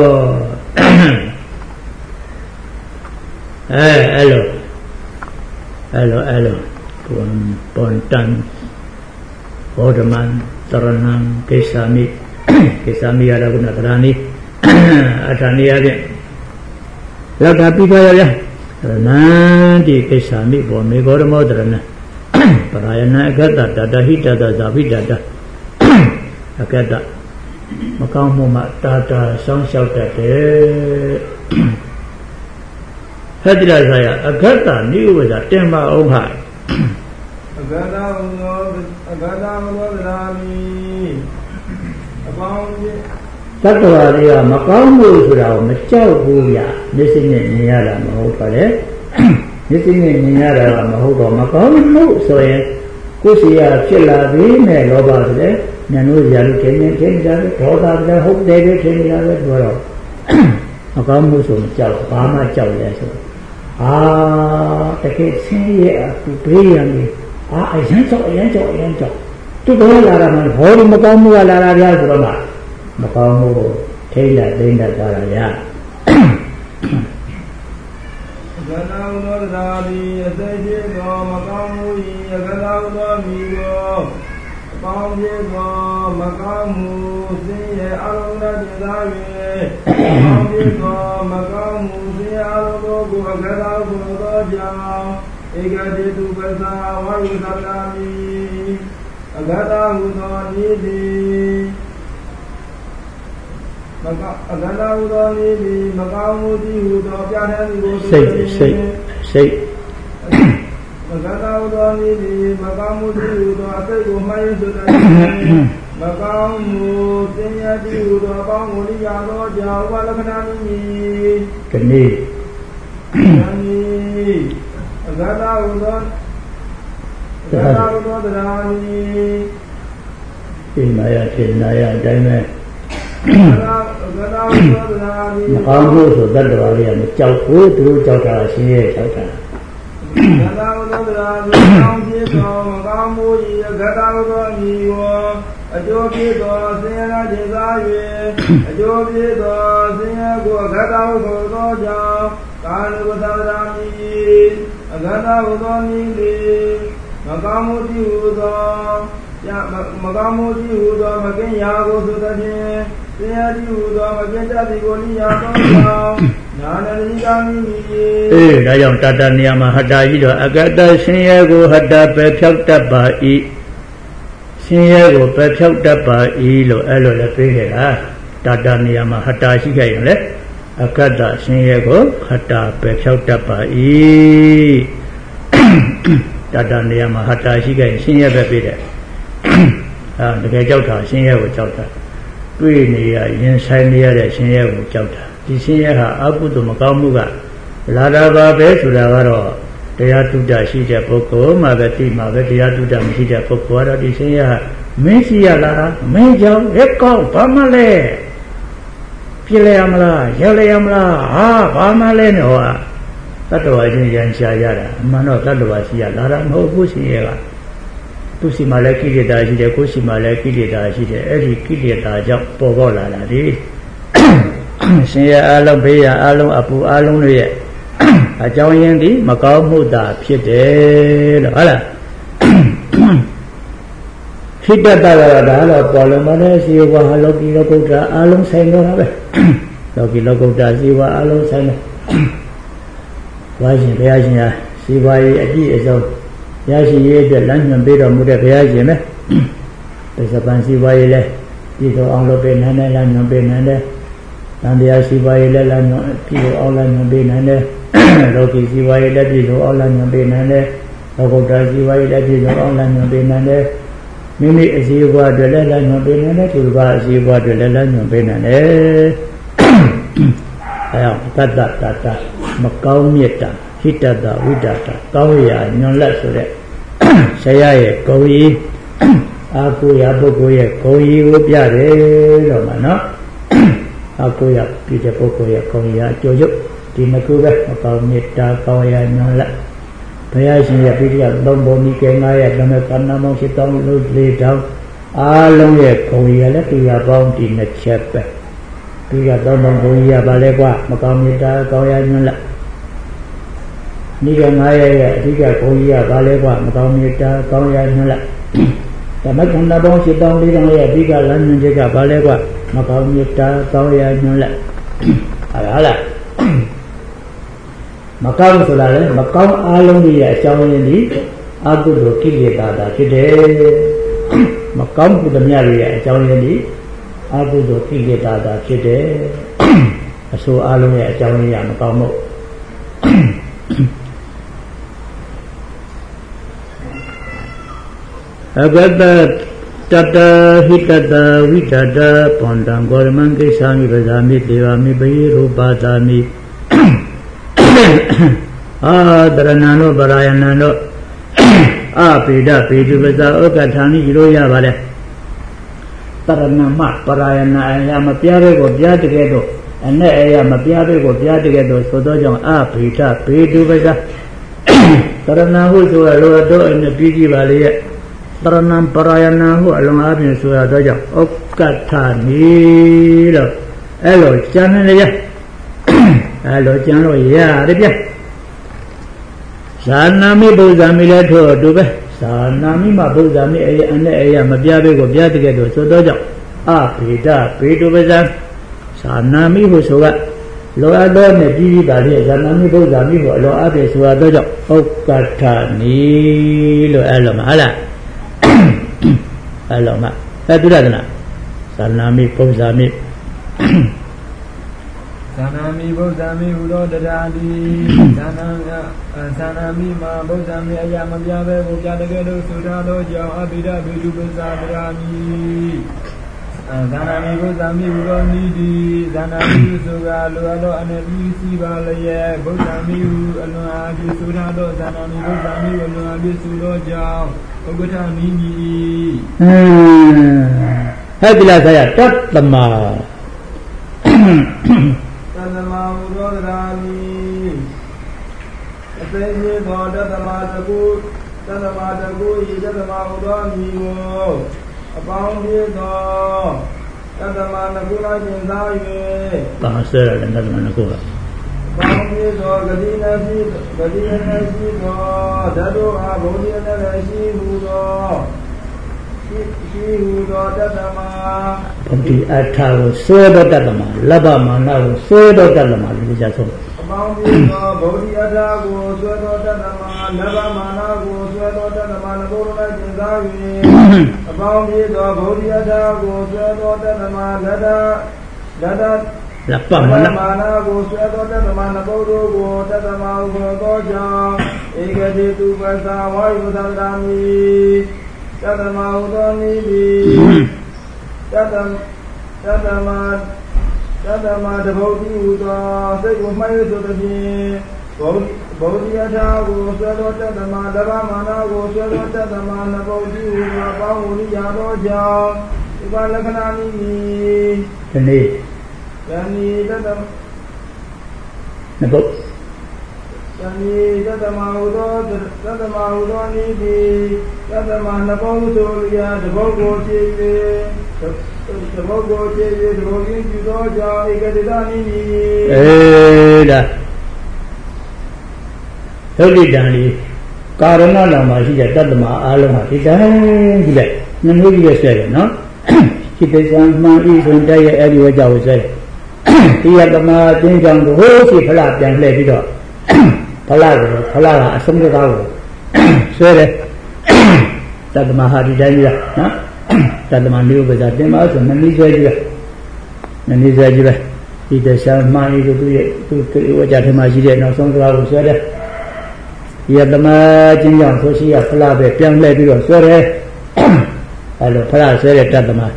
အဲအဲ့လိုအဲ့လိုအဲ့လိုပွန်ပွန်တန်ဘောဓမန်တရဏံကိစ္ဆာမိကိစ္ဆာမိရတာကုဏတရဏီအထာနိယဖြင့်လောက်တာပြီးသွားရရတရဏံတိကိစ္ဆာမိဘောမေကိုရမောတရဏံပရာယနာအကတ္တတတဟိတတဇာဖိတတအကတ္တမကောင်းမှုမှတာတာဆောင်းလျှောက်တတ်တယ်ဟတ္တရဇာယအကတ္တနိဝေဒတင်ပါအောင်ဟာအကတ္တဝောအကတ္တဝောဒရာမိအပေါင်းကြီးသတ္တဝါတွေကမကောင်းမှုဆိုတာကိုမကြောက်ဘူးဗျမျက်စိနဲ့မြင်ရတာမဟုတ်ပါလေမျက်စိနဲ့မြင်ရတာကမဟုတ်တော့မကောင်းမှုဆိုရင်ကိုယ်စီရဖြစ်လာပြီးနဲ့လောဘဆိုတဲ့ဉာဏ်တို့ရာလို့ထင်နေထင်ကြတယ်ဒေါသဆိုတဲ့ဟုတ်တယ်လို့ထင်နေရတယ်ဆိုတော့မကောင်းမှုဆိုမကြောက်ဘာမှကြောက်လဲဆိုအာတကယ်ဆင်းရဲအခုဘေးရံနေအာအရင်ကြောက်အရင်ကြောက်အရင်ကြောက်သူတို့လာတာမှဟောဒီမကောင်းမှုကလာတာများဆိုတော့မှမကောင်းမှုကိုထိတ်လက်သိမ့်တတ်တာရကနာဥသောသာတိအစိတ်ဖြစ်သောမကောင်းမှု၏အကနာဥသောမိသောအပေါင်းဖြစ်သောမကောင်းမှုစင်ရဲ့အလုံးစုံတင်စား၍အပေါင်းဖြစ်သောမကောင်းမှုစင်ရဲ့အလုံးစုံကိုအကနာဥသောကြောင့်ဧကတိတုပ္ပသာဝါယုသတ္တာမိအကနာဥသောနိတိမကအကနာဥသောနိတိမကောင်းမှုတိဟုသောပြဋ္ဌာန်းမှုကိုစိတ်စိတ်စိတ်မကနာဥသောနိတိမကောင်းမှုတိဟုသောအစိတ်ကိုမှတ်ရစွတတ်မကောင်းမှုသင်္ညာတိဟုသောအပေါင်းကိုလိရသောကြောင့်ဝါလက္ခဏာမိကနေ့ယနေ့အကနာဥသောအကနာဥသောတရားနိဒီမာယဖြစ်နာယအတိုင်းပဲမကောင်းဘူးဆိုတတ်တော်လေးကမကြောက်ဘူးသူတို့ကြောက်တာရှင်းရဲ့ကြောက်တာဂတာဝသောတရားဒီကောင်းဖြစ်သောမကောင်းမှု၏ဂတာဝသောအမိဝအကျိုးဖြစ်သောဆင်းရဲခြင်းစား၍အကျိုးဖြစ်သောဆင်းရဲကိုဂတာဝသောကြောင့်ကာနုပသရာမိအဂတာဝသောနိလေမကောင်းမှုတိဟုသောမကောင်းမှုတိဟုသောမကင်းရာကိုဆိုသဖြင့်ဆင်းရဲတိဟုသောမကင်းတတ်သည်ကိုလိယာသောကြောင့်နာနတိကာမိမိအေးဒါကြောင့်တတနေရာမှာဟတ္တကြီးတော့အကတ္တဆင်းရဲကိုဟတ္တပဲဖြောက်တတ်ပါ၏ဆင်းရဲကိုပဲဖြောက်တတ်ပါ၏လို့အဲ့လိုလည်းပြေးခဲ့တာတတနေရာမှာဟတ္တရှိခဲ့ရင်လေအကတ္တဆင်းရဲကိုဟတ္တပဲဖြောက်တတ်ပါ၏တတနေရာမှာဟတ္တရှိခဲ့ရင်ဆင်းရဲပဲပြေးတယ်အာတကယ်ကြောက်တာဆင်းရဲကိုကြောက်တာတွေ့နေရရင်ဆိုင်နေရတဲ့ဆင်းရဲကိုကြောက်တာဒီဆင်းရဲဟာအကုသိုလ်မကောင်းမှုကလာတာပါပဲဆိုတာကတော့တရားတုဒ္ဒရှိတဲ့ပုဂ္ဂိုလ်မှပဲသိမှာပဲတရားတုဒ္ဒမရှိတဲ့ပုဂ္ဂိုလ်ကတော့ဒီဆင်းရဲဟာမင်းရှိရလားမင်းကြောင့်ရက်ကောက်ဘာမှလဲပြည့်လဲရမလားရောက်လဲရမလားဟာဘာမှလဲနဲ့ဟောတတ္တဝါချင်းရန်ရှာရတာအမှန်တော့တတ္တဝါရှိရလာတာမဟုတ်ဘူးဆင်းရဲကသူစီမှာလည်းကိလေသာရှိတယ်ကိုယ်စီမှာလည်းကိလေသာရှိတယ်အဲ့ဒီကိလေသာကြောင့်ပေါ်ပေါက်လာတာဒီရှင်ရအလုံးဘေးရအလုံးအပူအလုံးတွေရဲ့အကြောင်းရင်းဒီမကောင်းမှုသာဖြစ်တယ်လို့ဟုတ်လားဖြစ်တတ်တာကတော့ဒါတော့ပေါ်လုံးမနဲ့စီဝါလောကီလောကုတ္တရာအလုံးဆိုင်တော့တာပဲလောကီလောကုတ္တရာစီဝါအလုံးဆိုင်တယ်ဘုရားရှင်ဘုရားရှင်ဟာစီဝါရဲ့အကြည့်အစုံရရှိရေးအတွက်လမ်းညွှန်ပေးတော်မူတဲ့ဘုရားရှင်ပဲပစ္စပန်စီဝါရေးလဲပြည်တော်အောင်လုပ်ပေးနိုင်တယ်လမ်းညွှန်ပေးနိုင်တယ်တန်တရားစီဝါရေးလဲလမ်းညွှန်ပြည်တော်အောင်လမ်းညွှန်ပေးနိုင်တယ်လောကီစီဝါရေးလဲပြည်တော်အောင်လမ်းညွှန်ပေးနိုင်တယ်လောကုတ္တရာစီဝါရေးလဲပြည်တော်အောင်လမ်းညွှန်ပေးနိုင်တယ်မိမိအစီအပွားတွေလည်းလမ်းညွှန်ပေးနိုင်တယ်သူကအစီအပွားတွေလည်းလမ်းညွှန်ပေးနိုင်တယ်အဲအောင်တတ္တတတ္တမကောင်းမြတ်တာဟိတတဝိတတကောင်းရာညွန်လက်ဆိုတဲ့ဆရာရဲ့ဂုဏ်ကြီးအာကိုရာပုဂ္ဂိုလ်ရဲ့ဂုဏ်ကြီးကိုပြတယ်တော့မှာနော်အာကိုရာပြတဲ့ပုဂ္ဂိုလ်ရဲ့ဂုဏ်ကြီးအကျိုးရုပ်ဒီနှစ်ခုပဲမကောင်းမြတ်တာကောင်းရာညွန်လက်ဘုရားရှင်ရဲ့ပြည့်ရသုံးပုံဒီကဲငါးရဲ့ဓမ္မကဏ္ဍမောရှိတောင်းလို့လေးတောင်းအားလုံးရဲ့ဘုံရလည်းတရားပေါင်းဒီနှစ်ချက်ပဲဒီကတော့ဘုံရပါလေကွာမကောင်းမြတ်တာကောင်းရညွှန်းလက်နိကငါးရဲ့အဓိကဘုံရပါလေကွာမကောင်းမြတ်တာကောင်းရညွှန်းလက်ဓမ္မခန္ဓာပေါင်းရှစ်တောင်းလေးတောင်းရဲ့အဓိကလမ်းညွှန်ချက်ကပါလေကွာမကောင်းမြတ်တာကောင်းရညွှန်းလက်ဟာလားမကောင်းဆိုတာလေမကောင်းအားလုံးရဲ့အကြောင်းရင်းဒီအကုသိုလ်ကိလေသာတာဖြစ်တယ်မကောင်းမှုတမျှရဲ့အကြောင်းရင်းဒီအကုသိုလ်ကိလေသာတာဖြစ်တယ်အဆိုးအားလုံးရဲ့အကြောင်းရင်းရမကောင်းမှုအဂတတတဟိတတဝိတတပန္တံဂေါရမံကိစ္ဆာမိပဇာမိတေဝမိပိရူပါတာမိအာတရဏံတို့ပရာယဏံတို့အပိဒပေတုပဇာဥက္ကထာနိလို့ရပါတယ်တရဏမပရာယဏအရာမပြားပဲကိုပြားတကယ်တော့အနဲ့အရာမပြားပဲကိုပြားတကယ်တော့ဆိုတော့ကြောင့်အပိဒပေတုပဇာတရဏဟုဆိုတာလိုတော့အနဲ့ပြီးကြည့်ပါလေရဲ့တရဏံပရာယဏဟုအလုံးအပြည့်ဆိုရတော့ကြောင့်ဥက္ကထာနိလို့အဲ့လိုကျမ်းနေရအဲ့လိုကျမ်းလို့ရတယ်ဗျသာနာမိဗုဒ္ဓမိလည်းထို့တူပဲသာနာမိမှာဗုဒ္ဓမိအရေးအနဲ့အရာမပြဘဲကိုပြတဲ့ကဲ့သို့ဆိုတော့ကြောင့်အဘေဒဘေတုပဇံသာနာမိဟုဆိုကလောအပ်သောနဲ့ပြီးပြီးပါလေသာနာမိဗုဒ္ဓမိကိုအလောအပ်ပြေဆိုရတော့ကြောင့်ဥက္ကဋ္ဌနိလို့အဲ့လိုမှာဟုတ်လားအဲ့လိုမှာအဲ့တူရတယ်လားသာနာမိဗုဒ္ဓမိသာနာမိဗုဒ္ဓမိဟူသောတရားတိသာနာသာနာမိမှာဗုဒ္ဓမိအရာမပြဘဲကိုပြတကယ်လို့ဆိုထားသောကြောင့်အဘိဓဘေတုပဇာတရားမိသာနာမိဗုဒ္ဓမိဟူသောနိတိသာနာမိဆိုကလိုအပ်သောအနေပြီးစီပါလျက်ဗုဒ္ဓမိဟုအလွန်အားဖြင့်ဆိုထားသောသာနာမိဗုဒ္ဓမိကိုအလွန်အားဖြင့်ဆိုသောကြောင့်ဥက္ကဋ္ဌနိမိဟမ်ဟဲ့ဒီလားဆရာတတ္တမတတ္တမဟူသောတရားမိအသိဉာဏ်သောတတ္တမတကုတတ္တမတကုဤတတ္တမဟူသောမိကိုအပေါင်းဖြစ်သောတတ္တမနကု၌ကျင်စား၍ပါဆရာလည်းတတ္တမနကုပါပေါင်းဖြစ်သောဂတိနဲ့ရှိဂတိနဲ့ရှိသောဓာတုအားဘုံဒီနဲ့လည်းရှိဟုသောရှိဟုသောတတ္တမဘုဒ္ဓအထာကိုဆွဲသောတတ္တမလဘမာနကိုဆွဲသောတတ္တမလို့ကြားဆုံးအပေါင်းဖြစ်သောဗုဒ္ဓအထာကိုဆွဲသောတတ္တမလဘမာနကိုဆွဲသောတတ္တမနဘုရ၌ကျင်စား၍အပေါင်းဖြစ်သောဗုဒ္ဓအထာကိုဆွဲသောတတ္တမလက်ဒလက်ဒလပမာနမာနကိုဆွဲသောတတ္တမနဘုဒ္ဓကိုတတ္တမဟုသောကြောင့်ဧကတိတုပ္ပသဝါယုသန္တာမိတတ္တမဟုသောနိတိတတ္တတတ္တမတတ္တမတဗုဒ္ဓဟုသောစိတ်ကိုမှတ်ရဆိုသည်ဖြင့်ဗုဒ္ဓဗုဒ္ဓယထာကိုဆွဲသောတတ္တမတဗ္ဗမာနကိုဆွဲသောတတ္တမနဗုဒ္ဓဟုသောပေါင်းဝိရသောကြောင့်ဥပလက္ခဏာနိမိဒီနေ့ယန္တိတတ္တနဗုဒ္ဓယန္တိတတ္တမဟုသောတတ္တမဟုသောနိတိတတ္တမနဗုဒ္ဓဆိုလျာတဗုဒ္ဓကိုဖြစ်၍တဗုဒ္ဓကိုဖြစ်၍တဗုဒ္ဓင်းပြုသောကြောင့်ဧကတိတနိမိအေးဒါဒုဋ္ဌိတံလေးကာရဏနာမှာရှိတဲ့တတ္တမအားလုံးဟာဒီတိုင်းဒီလိုက်နှမျိုးကြီးရဲ့ဆွဲတယ်နော်စိတ္တဇံမှန်ဤဆိုတဲ့ရဲ့အဲ့ဒီဝကြောကိုဆွဲတယ်ဒီယတမအတင်းကြောင့်ဟိုးစီဖလားပြန်လှည့်ပြီးတော့ဖလားကိုဖလားကအဆုံးသက်သားကိုဆွဲတယ်တတ္တမဟာဒီတိုင်းကြီးလားနော်တတ္တမမျိုးပဲတင်ပါဆိုနှမျိုးဆွဲကြီးပဲနှမျိုးဆွဲကြီးပဲဒီတခြားမှန်ဤဆိုသူရဲ့သူဝကြထဲမှာရှိတဲ့နောက်ဆုံးသက်သားကိုဆွဲတယ်ဒီယတမအတင်းကြောင့်ဆိုရှိရဖလားပဲပြန်လှည့်ပြီးတော့ဆွဲတယ်အဲ့လိုဖလားဆွဲတဲ့တတ္တမ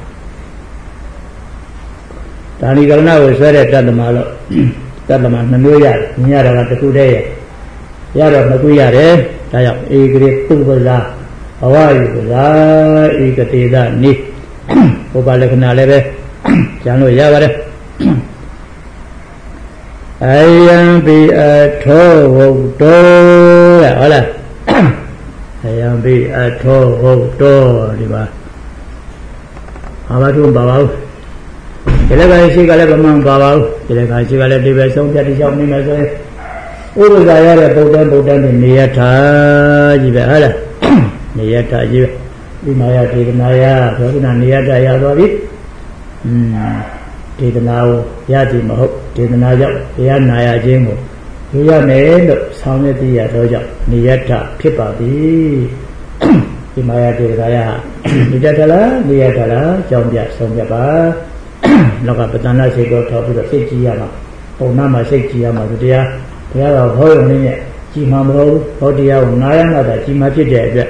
ဒါဏိကရဏကိုဆွဲတဲ့တတ္တမလို့တတ္တမနှမျိုးရတယ်မြင်ရတာကတစ်ခုတည်းရဲ့ရတော့နှစ်ခုရတယ်ဒါကြောင့်ဧကရေတုပ္ပဇာဘဝယုပဇာဧကတေသနိဘုပ္ပလက္ခဏာလည်းပဲကျန်လို့ရပါတယ်အယံပိအထောဝုတ်တောတဲ့ဟုတ်လားအယံပိအထောဝုတ်တောဒီပါဘာဘာတို့ဘာဘာဒီလည်းကရှိကလည်းဗမာဘာဘာဒီလည်းကရှိကလည်းဒီပဲဆုံးဖြတ်တိချောင်းနေမယ်ဆိုရင်ဥပ္ပဇာရတဲ့ဗုဒ္ဓဗုဒ္ဓနဲ့နေရထားကြီးပဲဟုတ်လားနေရထားကြီးပဲဒီမာယဒေသနာယဆိုကနေရထားရသွားပြီอืมဒေသနာကိုရကြည့်မဟုတ်ဒေသနာကြောင့်တရားနာရခြင်းကိုရရမယ်လို့ဆောင်းရသိရတော့ကြောင့်နေရထားဖြစ်ပါပြီဒီမာယဒေသနာယနေရထားလားနေရထားလားကြောင်းပြဆုံးပြပါလောကပတ္တနာစိတ်ကိုထောက်ပြီးတော့စိတ်ကြည့်ရမှာပုံနာမှာစိတ်ကြည့်ရမှာဒီတရားဘုရားတော်ဟောရုံနဲ့ကြည်မှာမဟုတ်ဘူးဟောတရားကိုနားရမှသာကြည်မှာဖြစ်တဲ့အတွက်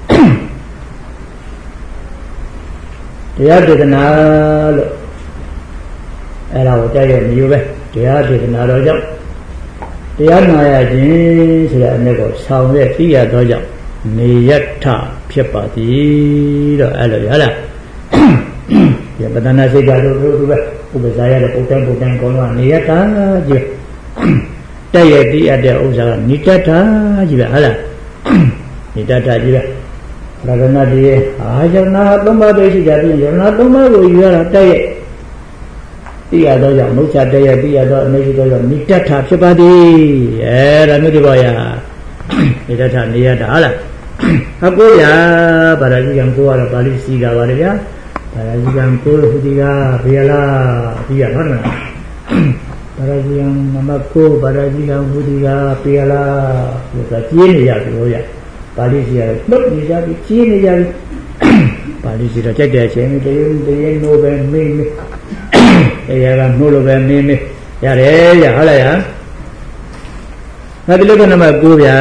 တရားဒေသနာလို့အဲ့ဒါကိုတိုက်ရမျိုးပဲတရားဒေသနာတော်ကြောင့်တရားနာရခြင်းဆိုတဲ့အမြတ်ကိုဆောင်ရွက်သိရသောကြောင့်နေယထဖြစ်ပါသည်တော့အဲ့လိုရလားဒီပတ္တနာစိတ်ကတို့တို့ပဲဥပ္ပဇာရတဲ့ပုတ္တန်ပုတ္တန်ကောင်းတော့နေယထကြီးတက်ရတည်ရတဲ့ဥစ္စာကနိတ္တထာကြီးပဲဟုတ်လားနိတ္တထာကြီးပဲရတနာတည်းအာယနာသုံးပါးပဲရှိကြပြီးယနာသုံးပါးကိုယူရတာတက်ရတည်ရတော့ကြောင့်မုစ္ဆာတက်ရတည်ရတော့အနေရှိတော့ကြောင့်နိတ္တထာဖြစ်ပါသည်အဲဒါမျိုးဒီပေါ်ရနိတ္တထာနေရတာဟုတ်လားအကိုရဗာရာဇိကံကိုကတော့ပါဠိစီကပါလေဗျာဗာရာဇိကံကိုဟူဒီကဘေရလာပြီးရဟုတ်လားဗာရာဇိကံနမကိုဗာရာဇိကံဟူဒီကဘေရလာဆိုတာကျင်းနေရပြီလို့ရပါဠိစီကတော့နှုတ်နေကြပြီကျင်းနေကြပြီပါဠိစီတော့ကြိုက်တဲ့အချိန်တည်းတည်းနိုးပဲမင်းမင်းတရားကနှိုးလို့ပဲမင်းမင်းရတယ်ရဟုတ်လားရနောက်ဒီလိုကနမကိုဗျာ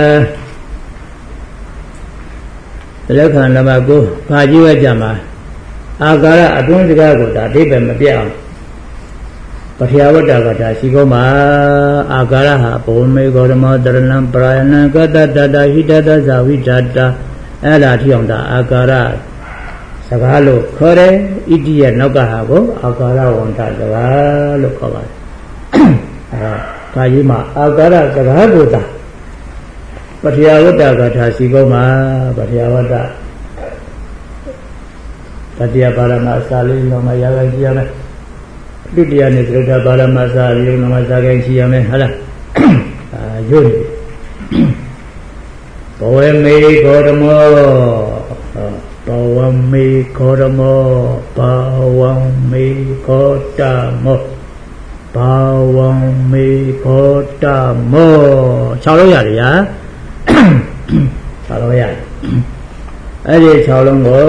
လက္ခဏာနမကိုဘာကြည့်ရကြမှာအာကာရအတွင်းစကားကိုဒါအဓိပ္ပာယ်မပြတ်အောင်ပထယဝတ္တကထာရှိကုန်မှာအာကာရဟာဘုံမေဂေါရမောတရဏံပရာယဏံကတ္တတတဟိတတဇာဝိတတအဲ့ဒါထီအောင်ဒါအာကာရစကားလို့ခေါ်တယ်ဣတိယနောက်ကဟာကိုအာကာရဝန္တစကားလို့ခေါ်ပါတယ်အဲ့ဒါဒါကြီးမှာအာကာရစကားကိုသာပထယဝတ္တကထာရှိကုန်မှာပထယဝတ္တတတိယပါရမအစာလေးလုံးမရရကြည့်ရမယ်ဒုတိယနဲ့သရုပ်ထပါရမအစာလေးလုံးမစားကြကြည့်ရမယ်ဟုတ်လားအာယုတ်ဘဝမေဂေါရမောဘဝမေဂေါရမောဘဝမေဂေါတမောဘဝမေဂေါတမော၆လုံးရတယ်ညာ၆လုံးရတယ်အဲ့ဒီ၆လုံးကို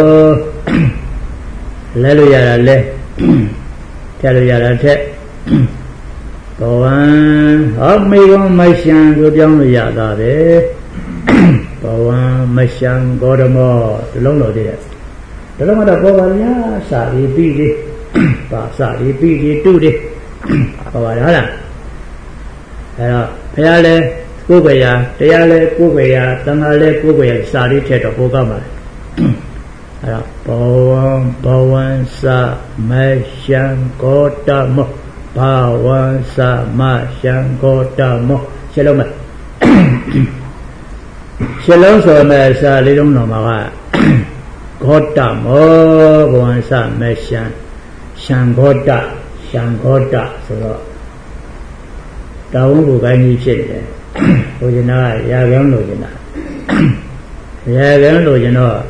လဲလို့ရတာလဲထည့်လို့ရတာထက်ဘဝံဟောမေကောမရှံကိုပြောင်းလို့ရတာပဲဘဝံမရှံဂေါရမောဒီလုံးလို့တည်းဒီလုံးကတော့ဘောပါညာစာပြီးပြီးလေးပါစာပြီးပြီးလေးတုလေးဘောပါလားအဲ့တော့ဘုရားလဲကိုယ်ပဲရာတရားလဲကိုယ်ပဲရာသံဃာလဲကိုယ်ပဲရာစာလေးထည့်တော့ဘိုးကောက်ပါလေအဲ့တော့ဘောဝံဘောဝံသမရှံဂေါတမောဘာဝံသမရှံဂေါတမောရှင်းလုံးမယ်ရှင်းလုံးဆိုမဲ့စာလေးလုံးတော်မှာကဂေါတမောဘောဝံသမရှံရှံဂေါတရှံဂေါတဆိုတော့တောင်းကိုကိုင်းကြီးဖြစ်တယ်ဘုရားနာရာဂံလို့ကျင်တာရာဂံလို့ကျင်တော့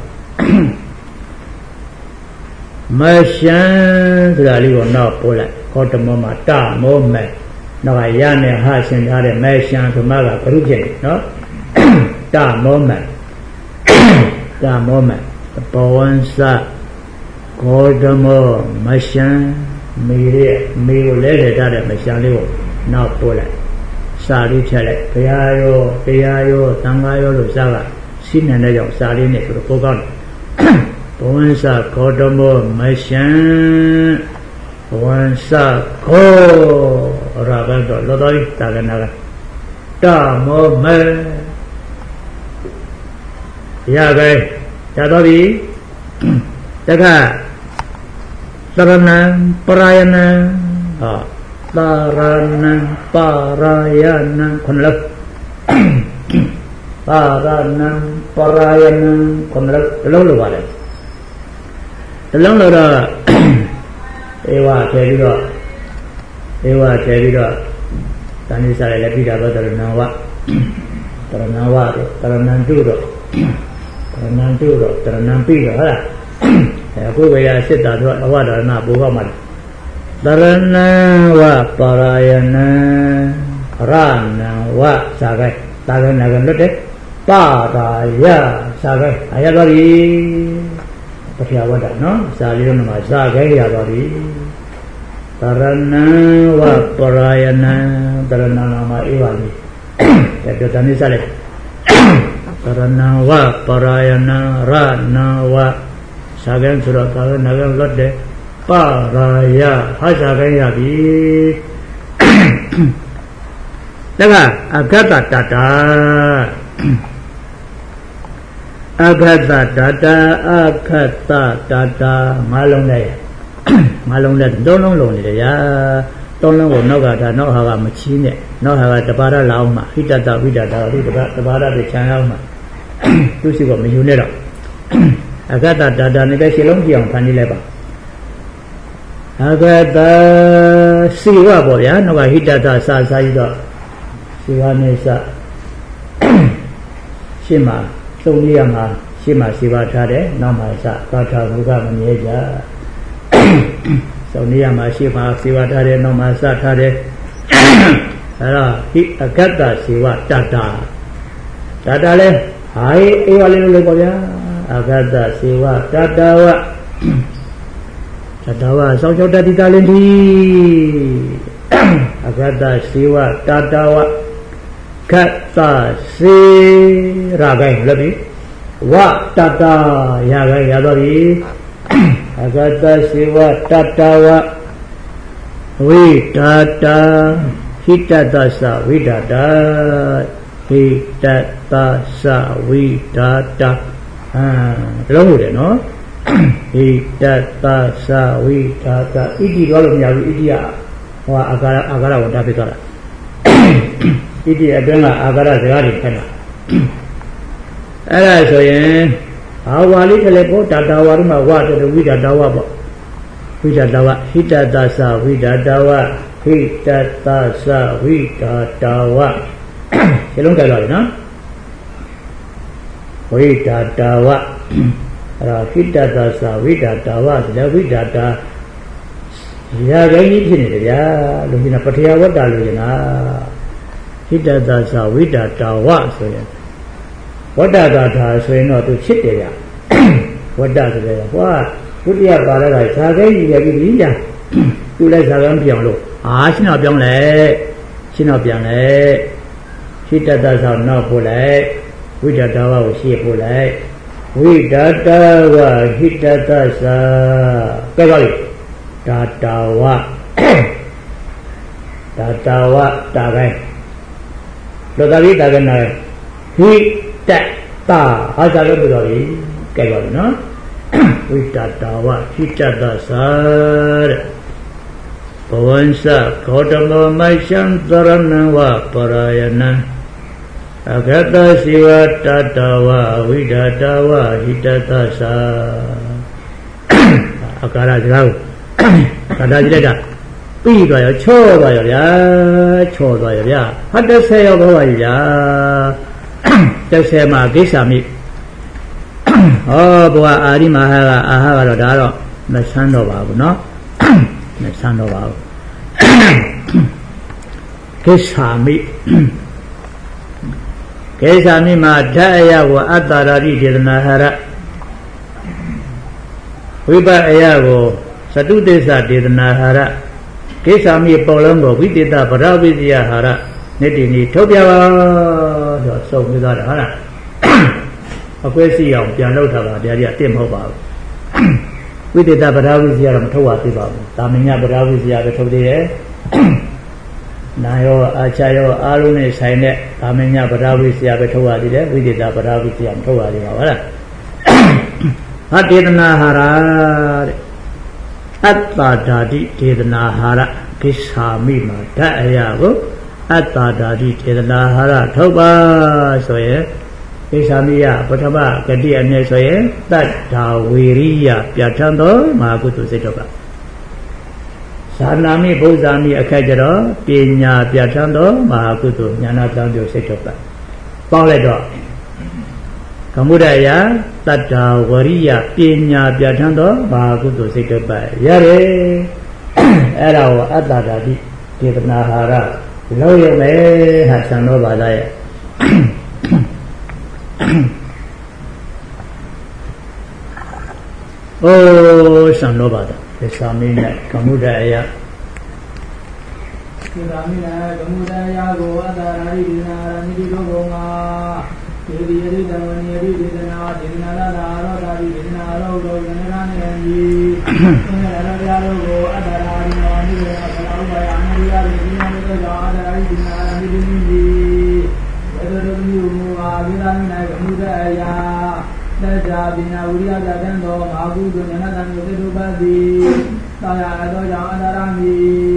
မရှံဆိုတာလေးကိုနောက်ပို့လိုက်ကောတမောမှာတမောမဲ့နောက်ကရနဲ့ဟာရှင်းထားတဲ့မရှံဆိုမှကဘုရုဖြစ်တယ်နော်တမောမဲ့တမောမဲ့ဘောဝံစဂေါတမောမရှံမေရဲ့မေကိုလဲလဲထားတဲ့မရှံလေးကိုနောက်ပို့လိုက်စာလေးဖြတ်လိုက်ဘုရားရောတရားရောသံဃာရောလို့စာကစီးနေတဲ့ကြောင့်စာလေးနဲ့ဆိုတော့ပိုကောင်းတယ်ဘဝံစဂေါတမောမရှံဘဝံစဂေါရဘတ်တော့လောတော်တာကနာကတမောမေရပဲရတော့ပြီတခါသရဏံပရာယဏံဟာသရဏံပရာယဏံခုနလသရဏံပရာယဏံခုနလလုံးလို့ပါလေ long lo ewa thế đó ewa thế đó ta đi xài lại đi ra bắt đầu nào vợ đầu nào vợ rồi đầu nào chú rồi đầu nào chú rồi đầu nào pi rồi hả cuối bây giờ sẽ ta thôi vợ đầu nào bố vào mặt đầu nào vợ parayana rana vợ sao cái ta cái nào cái lúc đấy paraya sao cái ai đó đi bắt đầu vào đó nó sao đi nó mà sao cái gì đó đi Tarana wa parayana tarana nama iwani. Jadi tadi saya. Tarana wa parayana rana wa sagan surat kalau nagan lode paraya hasagan ya bi. Dengar agata dada agata dada agata dada malung daya. Malung dan tolong long ni ya, tolong orang nak ada nak hawa macam ni, nak hawa terpara lau mah, kita tahu kita tahu tu terpara bercakap lau mah, tu sih kau macam ni lah. Agak tak ada ni kan silong siang pani lepas. Agak tak siwa boleh ya, nak kita tak sah sah itu, siwa ni sah, sima, sungguh yang ah, sima siwa cari, nama sah, kata bukan menyeja. Sau này mà siwa siwa thare no ma sa thare ara hi agata siwa tata tata le hai ewa le le ko ya agata siwa tata wa tata wa sau chau tati ta lên thi agata siwa tata wa kata si ra gai le bi wa tata ya gai ya do bi agata siwa tatawa widata hitatasa widata hitatasa widata ah lâu rồi nó hitatasa widata idi đó là nhà idi à hoa agara agara của ta biết rồi idi ở bên là agara sẽ đi thế nào ấy là rồi awali telepo tatawa ni mah wa tu widatawa bo widatawa hitatasa widatawa hitatasa widatawa selong cái rồi nó widatawa rồi hitatasa widatawa thì là widata ya cái gì thế này ya lúc nào bắt đầu bắt đầu rồi na hitatasa widatawa rồi Wada data so nó tôi chết rồi à, Wada rồi à, wow, tôi đi vào đây là sao cái gì vậy cái gì vậy? Tôi lại sao cái biển luôn, à, xin nào biển lệ, xin nào biển lệ, xin ta ta sao nó phụ lệ, quý ta ta vào xí phụ lệ, quý ta ta vào quý ta ta sao cái gì? Ta ta vào, ta ta vào ta cái, lo ta biết ta cái này, quý ta ta hay sao cái rồi cái gọi nó quý ta ta wa quý ta ta sa pavansa kautama maishan tarana wa parayana agata siwa ta ta wa vidata wa hitata sa akara jao kada jile da pi rồi rồi cho rồi rồi ya cho rồi rồi ya hat de se yo ba ya Chắc xe mà cái xà mị Ồ bố à đi mà hà à hà rồi đó rồi Nó sáng đồ bảo của nó Nó sáng đồ bảo Cái xà mị Cái xà mị mà Thaya của Attara đi thì là hà ra Quý bà aya của Satu Tesa thì là hà ra Cái xà mị bảo lâm của quý tế ta bà ra quý tế hà ra Nên thì ni thốt bia rồi xong cái đó đó là ở quê si ôngပြန်lâu thà bà để để tiêm hậu bảo quý tế ta bà ra quý gia làm thâu hòa tế bảo ta mình nhà bà ra quý gia về thâu tế nayo achayo alu ne sai ne ta mình nhà bà ra quý gia về thâu hòa tế đấy quý tế ta bà ra quý gia làm thâu hòa tế bảo là hát tế na hara atta đadi tế na hara cái sa mi mà đại ya của Attadadi Tedana Hara Thoba so ye ဧသမိယပထမဂတိအမြဲဆိုရင်တတ္ထာဝေရိယပြဋ္ဌာန်းသောမဟာကုသိုလ်စိတ်တော့ပါဇာနာမိဘုဇာမိအခက်ကြတော့ပညာပြဋ္ဌာန်းသောမဟာကုသိုလ်ဉာဏတောင်းပြုစိတ်တော့ပါပေါင်းလိုက်တော့ကမ္မုဒယတတ္ထာဝရိယပညာပြဋ္ဌာန်းသောမဟာကုသိုလ်စိတ်တော့ပါရတယ်အဲ့ဒါကိုအတ္တဓာတိဒေသနာဟာရလောက်ရမယ်ဟာသံသောဘာသာရဲ့အိုးသံသောဘာသာဒီသာမင်းနဲ့ကမ္မုဒယဒီသာမင်းနဲ့ကမ္မုဒယကိုအတ္တဓာတိဒေသနာရမိတိတို့ကောမှာဒီဒီရိတဝနိရိဒေသနာဒေသနာလာရောဓာတိဒေသနာရောတို့ယန္တရနဲ့ညီသင်္ရရတရားတို့ကိုအတ္တဓာတိနောနိဝေအဖလာဥပါယအနရိယတိဉာဏ်တို့ကြောင့်အတ္တဓာတိဒေသနာရမိတိညီဘယ်လိုမျိုးမူအားဒီသာမင်းနဲ့ကမ္မုဒယသက်သာပညာဝိရိယတန်တော်မဟာကုသိုလ်ဉာဏ်တန်ကိုသေတုပတိသာယာသောကြောင့်အတ္တရမိ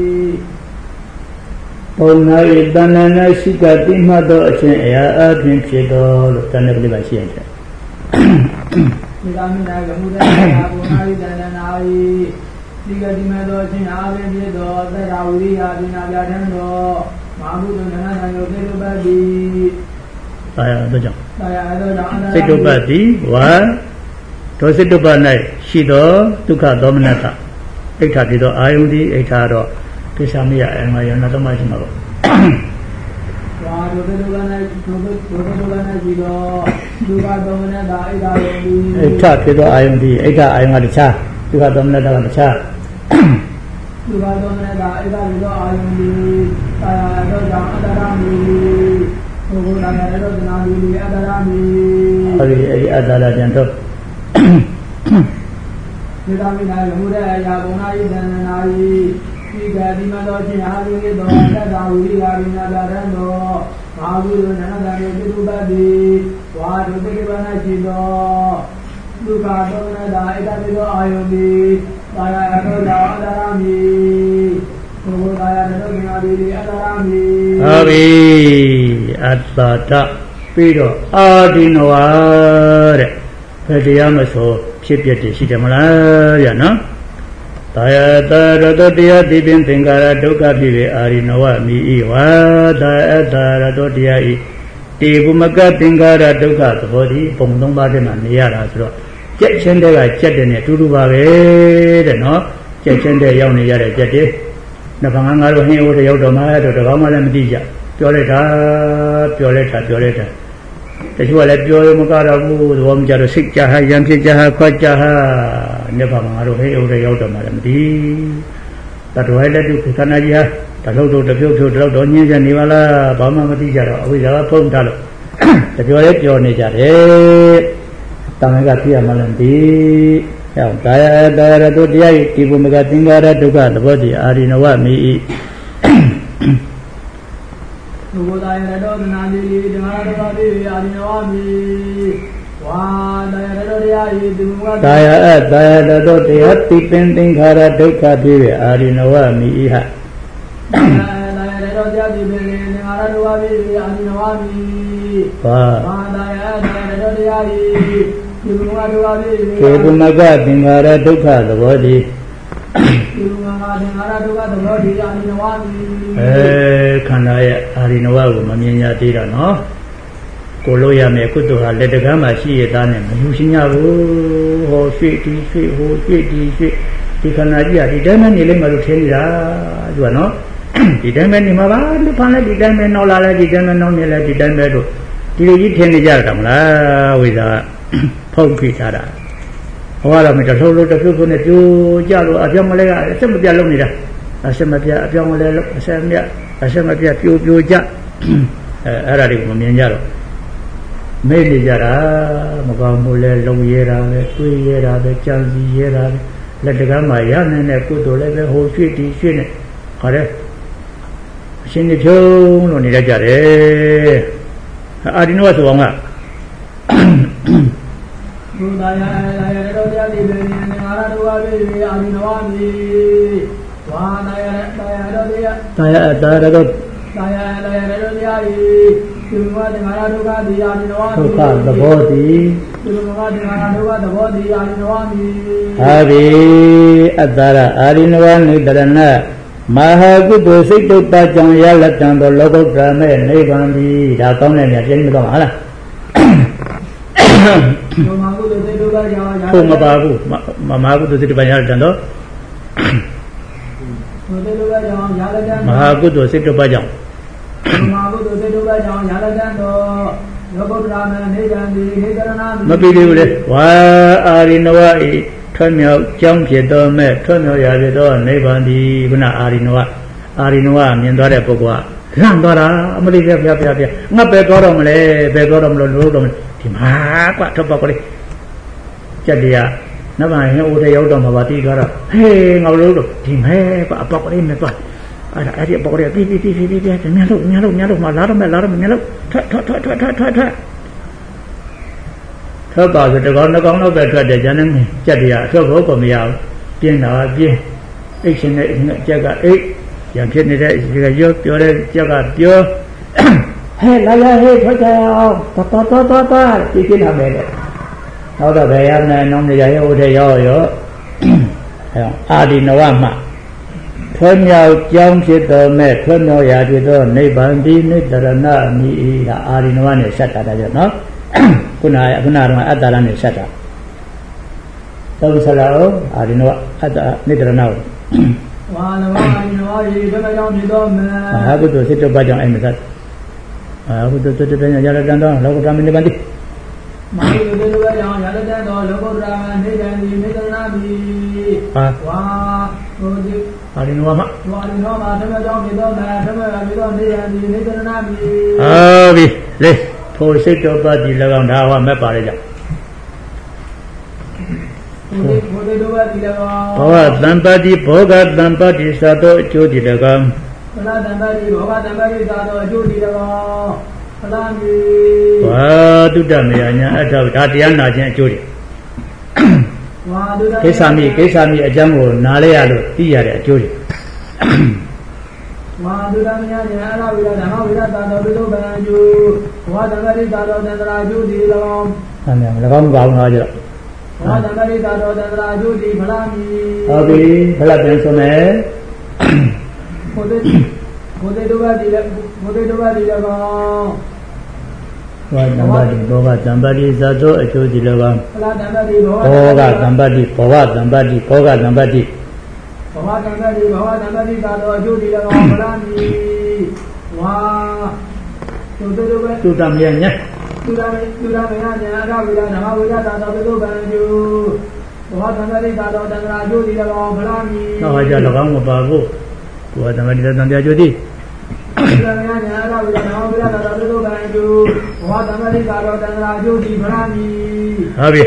ပုံနာ၏တဏ္ဍာ၌ရှိကတိမှတ်သောအခြင်းအရာအပြင်ဖြစ်တော်လို့တဏ္ဍပလိပါရှိရတယ်ဒီသာမင်းနဲ့ကမ္မုဒယပုံနာ၏တဏ္ဍာ၌ရှိကတိမှတ်သောအခြင်းအပြင်ဖြစ်တော်သက်သာဝိရိယပညာပြဋ္ဌာန်းတော်မဟာကုသိုလ်ဉာဏ်တန်ကိုသေတုပတိသာယာသောကြောင့်သာယာသောကြောင့်စိတ်တုပ္ပတိဝါဒောစိတ်တုပ္ပ၌ရှိသောဒုက္ခဒေါမနတအိဋ္ဌာဖြစ်သောအာယုန်သည်အိဋ္ဌာတော့ကိစ္စမရအမယနာတမရှိမှာပေါ့ဝါဒုက္ခဒေါမနဒုက္ခဒေါမနရှိသောဒုက္ခဒေါမနတအိဋ္ဌာယုန်သည်အိဋ္ဌာဖြစ်သောအာယုန်သည်အိဋ္ဌာအာယုန်ကတခြားဒုက္ခဒေါမနတကတခြားဒုက္ခဒေါမနတအိဋ္ဌာဖြစ်သောအာယုန်သည်သာယာသောကြောင့်အတ္တရမိဘုရားရတောသနာတိအတ္တရမိအဲဒီအဲဒီအတ္တရပြန်တော့ဒီသာမင်း၌မူတဲ့အရာဘုံနာဤသန္နာဤဒီကတိမတော်ခြင်းအာရုံသောသတ္တဝိရိယရိနာတရံတော်ဘာဝုနန္ဒံတိတုပတိဝါဒုတိပနာရှိသောဒုက္ခဒေါမနတာဣဒပိသောအာယုန်တိသာယာသောကြောင့်အတ္တရမိဘုရားရတောသနာတိအတ္တရမိဟုတ်ပြီအတ္တတပြီးတော့အာဒီနဝတဲ့ဘယ်တရားမဆိုဖြစ်ပြတယ်ရှိတယ်မလားဗျာနော်တာယတရတတရားဒီပင်သင်္ကာရဒုက္ခဖြစ်ပေအာရိနဝမိဤဝါတာအတ္တရတတရားဤတေဘုမကသင်္ကာရဒုက္ခသဘောဒီပုံသုံးပါးတည်းမှာနေရတာဆိုတော့ကြက်ချင်းတဲ့ကကြက်တယ်နဲ့အတူတူပါပဲတဲ့နော်ကြက်ချင်းတဲ့ရောက်နေရတဲ့ကြက်တယ်နှစ်ဖန်ငါတို့ဟင်းအိုးတွေရောက်တော့မှတော့တကောင်းမှလည်းမသိကြပြောလိုက်တာပြောလိုက်တာပြောလိုက်တာတချို့ကလည်းပြောရမကတော့ဘူးသဘောမကျတော့စိတ်ကြဟာရံဖြစ်ကြဟာခွက်ကြဟာနှစ်ဖန်ငါတို့ဟင်းအိုးတွေရောက်တော့မှလည်းမသိတတော်ဟဲ့လက်တူခန္ဓာကြီးဟာတလှုပ်တော့တပြုတ်ဖြုတ်တလှုပ်တော့ညင်းချနေပါလားဘာမှမသိကြတော့အဝိဇ္ဇာကဖုံးထားလို့တပြောလဲပြောနေကြတယ်တမန်ကပြရမှလည်းမသိဟောကာယတာရတုတရားဤဒီဘုမကသင်္ကာရဒုက္ခသဘောတိအာရိနဝမိဤဘုရားရတောသနာတိဓမ္မရတောတိအာရိနဝမိဝါတာယရတောတရားဤဒီဘုမကကာယအတာယရတောတရားတိပင်သင်္ခါရဒုက္ခဖြစ်ပေအာရိနဝမိဤဟတာယရတောတရားတိပင်သင်္ခါရဒုက္ခဖြစ်ပေအာရိနဝမိဝါဝါတာယအတာယရတောတရားဤဒီဘုမကဒုက္ခဖြစ်ပေကေဘုမကသင်္ခါရဒုက္ခသဘောတိဒီဘုမကသင်္ခါရဒုက္ခသဘောတိအာရိနဝမိအဲခန္ဓာရဲ့အာရိနဝကိုမမြင်ရသေးတာနော်ကိုလို့ရမယ်ကုသိုလ်ဟာလက်တကမ်းမှာရှိရသားနဲ့မယူရှင်းရဘူးဟောရွှေ့ဒီရွှေ့ဟိုရွှေ့ဒီရွှေ့ဒီခန္ဓာကြီးကဒီတိုင်းပဲနေလိမ့်မယ်လို့ထင်နေတာသူကနော်ဒီတိုင်းပဲနေမှာပါလူဖန်လည်းဒီတိုင်းပဲနောက်လာလည်းဒီတိုင်းပဲနောက်နေလည်းဒီတိုင်းပဲလို့ဒီလိုကြီးထင်နေကြတာမလားဝိဇ္ဇာဖုတ်ခိထားတာဟောရမယ်တလှုပ်လို့တဖြုတ်ဖြုတ်နဲ့ပြိုကြလို့အပြောင်းမလဲကအဆက်မပြတ်လုပ်နေတာအဆက်မပြတ်အပြောင်းမလဲလို့အဆက်မပြတ်အဆက်မပြတ်ပြိုပြိုကြအဲအဲ့ဒါတွေကိုမမြင်ကြတော့မေ့နေကြတာမကောင်းဘူးလဲလုံရဲတာပဲတွေးရဲတာပဲကြံစည်ရဲတာပဲလက်တကမ်းမှာရနိုင်တဲ့ကုသိုလ်လည်းပဲဟိုရွှေ့ဒီရွှေ့နေဟောတယ်အရှင်ကြီးဖြုံးလို့နေတတ်ကြတယ်အာဒီနောဆိုအောင်ကဘုရားရလာရတော်တရားဒီပဲနေငါရတော်ပါပြီအာဒီနောမီဝါနာယတာယတော်တရားတာယတာရတော်တာယလာရတော်တရားဤဒီဒီမဝတ္တငါရဒုက္ခဒီယာနိနဝါမိဒုက္ခသဘောတိဒီမဝတ္တငါရဒုက္ခသဘောဒီယာနိနဝါမိဟာဘိအတ္တရအာရိနဝနိတရဏမဟာကုသိုလ်စိတ်တုတ်တကြောင့်ရလက်တံသောလောကုတ္တရမဲ့နိဗ္ဗာန်ဒီဒါကောင်းတဲ့မြတ်ပြင်းမတော့ဟုတ်လားဘုမကုသိုလ်စိတ်တုတ်တကြောင့်ရဘုမပါဘူးမမဟာကုသိုလ်စိတ်တုတ်ရလက်တံသောမဟာကုသိုလ်စိတ်တုတ်ကြောင့်မဟာကုသိုလ်စိတ်တုတ်ကြောင့်ရလက်တံသောလောကုတ္တရမဲ့နိဗ္ဗာန်ဒီနိတရဏမပြီးသေးဘူးလေဝါအာရိနဝဤထွတ်မြောက်ကြောင်းဖြစ်တော်မဲ့ထွတ်မြောက်ရာဖြစ်တော်နိဗ္ဗာန်ဒီခုနအာရိနဝအာရိနဝမြင်သွားတဲ့ပုဂ္ဂိုလ်ကလန့်သွားတာအမလေးပြပြပြပြငါပဲသွားတော့မလဲပဲသွားတော့မလို့လို့တော့ဒီမှာကွထွက်ပေါက်ကလေးကြက်တရားနဗ္ဗာန်ဟိုတရောက်တော့မှာပါတီးသွားတော့ဟေးငါလို့တော့ဒီမဲကွအပေါက်ကလေးနဲ့သွားအဲ့ဒါအဲ့ဒီအပေါက်ကလေးပြီးပြီးပြီးပြီးပြီးညလုံးညလုံးညလုံးမှာလာတော့မဲ့လာတော့ညလုံးထွက်ထွက်ထွက်ထွက်ထွက်ထွက်ထွက်ထွက်ပါဆိုတကောင်နှကောင်တော့ပဲထွက်တယ်ကျန်တဲ့ကြက်တရားအထွက်ဖို့ကိုမရဘူးပြင်းတာပြင်းအိတ်ရှင်တဲ့ကြက်ကအိတ်ရံဖြစ်နေတဲ့ဒီကရောပြောတဲ့ကြက်ကပြောဟဲ့လာလာဟဲ့ထွက်ကြအောင်တော်တော်တော်တော်တော်ပြင်းပြလာမယ်လေနောက်တော့ဘယ်ရမလဲနောင်နေရရဲ့ဟိုတဲ့ရောရောအဲအာဒီနဝမှာထွန်းမြောက်ကြောင်းဖြစ်တော်မဲ့ထွန်းမြောက်ရာဖြစ်တော်နိဗ္ဗာန်ဒီနိတရဏမိဤဒါအာဒီနဝနဲ့ဆက်တာကြကြောနော်ခုနကခုနကတော့အတ္တရနဲ့ဆက်တာသုံးဆလာဩအာဒီနဝအတ္တနိတရဏဝဝါနဝအာဒီနဝရေဘယ်ကြောင့်ဖြစ်တော်မဲ့မဟာကုသိုလ်စိတ်တပတ်ကြောင့်အဲ့မဆက်အာကုသိုလ်စိတ်တပတ်ကြောင့်ရတဲ့တန်တော်လောကဓမ္မနိဗ္ဗာန်တိမဟာကုသိုလ်စိတ်တပတ်ကြောင့်ရတဲ့တန်တော်လောကဓမ္မနိဗ္ဗာန်ဒီနိတရဏမိဟာဝါဟိုဒီအာဒီနဝမှာဝါဒီနဝမှာဓမ္မကြောင့်ဖြစ်တော်မဲ့ဓမ္မကဖြစ်တော်နိဗ္ဗာန်ဒီနိတရဏမိဟာပြီလေထိုစိတ်တော်ပတ်ဒီ၎င်းဒါဟောမဲ့ပါလေကြောင့်ဘုဒ္ဓတော်ပတ်ဒီ၎င်းဘောဂတံပတိဘောဂတံပတိသသောအကျိုးဒီ၎င်းဖလားတံပတိဘောဂတံပတိသသောအကျိုးဒီ၎င်းဖလားမီဝါတုတ္တမယညာအထောဒါတရားနာခြင်းအကျိုးတွေဝါတုတ္တကိစ္စမိကိစ္စမိအကြောင်းကိုနားလဲရလို့သိရတဲ့အကျိုးတွေဝါဒုဒမညာဉာဏ်အရဝိရဓမ္မဝိရသာတော်ပြုဗံကျူဝါဓမ္မရိသာတော်တန္တရာကျူဒီ၎င်းဆံတယ်၎င်းမပါဘူးလားကြတော့ဝါဓမ္မရိသာတော်တန္တရာကျူဒီဖလားမီဟုတ်ပြီဖလားပြန်ဆိုမယ်ဘုဒ္ဓဘုဒ္ဓတုပ္ပတိလည်းဘုဒ္ဓတုပ္ပတိ၎င်းဝါဓမ္မတိဘောဂတံပတိသသောအကျိုးဒီ၎င်းဖလားတံပတိဘောဂတံပတိဘောဂတံပတိဘောဂတံပတိဘဝတံပတိဘဝတံပတိသာတော်အကျိုးဒီ၎င်းဖလားမီဝါသုတ္တတုပ္ပသုတ္တမယညာသုတ္တမသုတ္တမယညာအရဝိရဓမ္မဝိရသာတော်ပြုဗံကျူဘဝတံပတိသာတော်တန္တရာအကျိုးဒီ၎င်းဖလားမီဟောကြ၎င်းမပါဘူးဘဝတံပတိတန်တရားကျိုးဒီသုတ္တမယညာအရဝိရဓမ္မဝိရသာတော်ပြုဗံကျူဘဝတံပတိသာတော်တန္တရာအကျိုးဒီဖလားမီဟုတ်ပြီ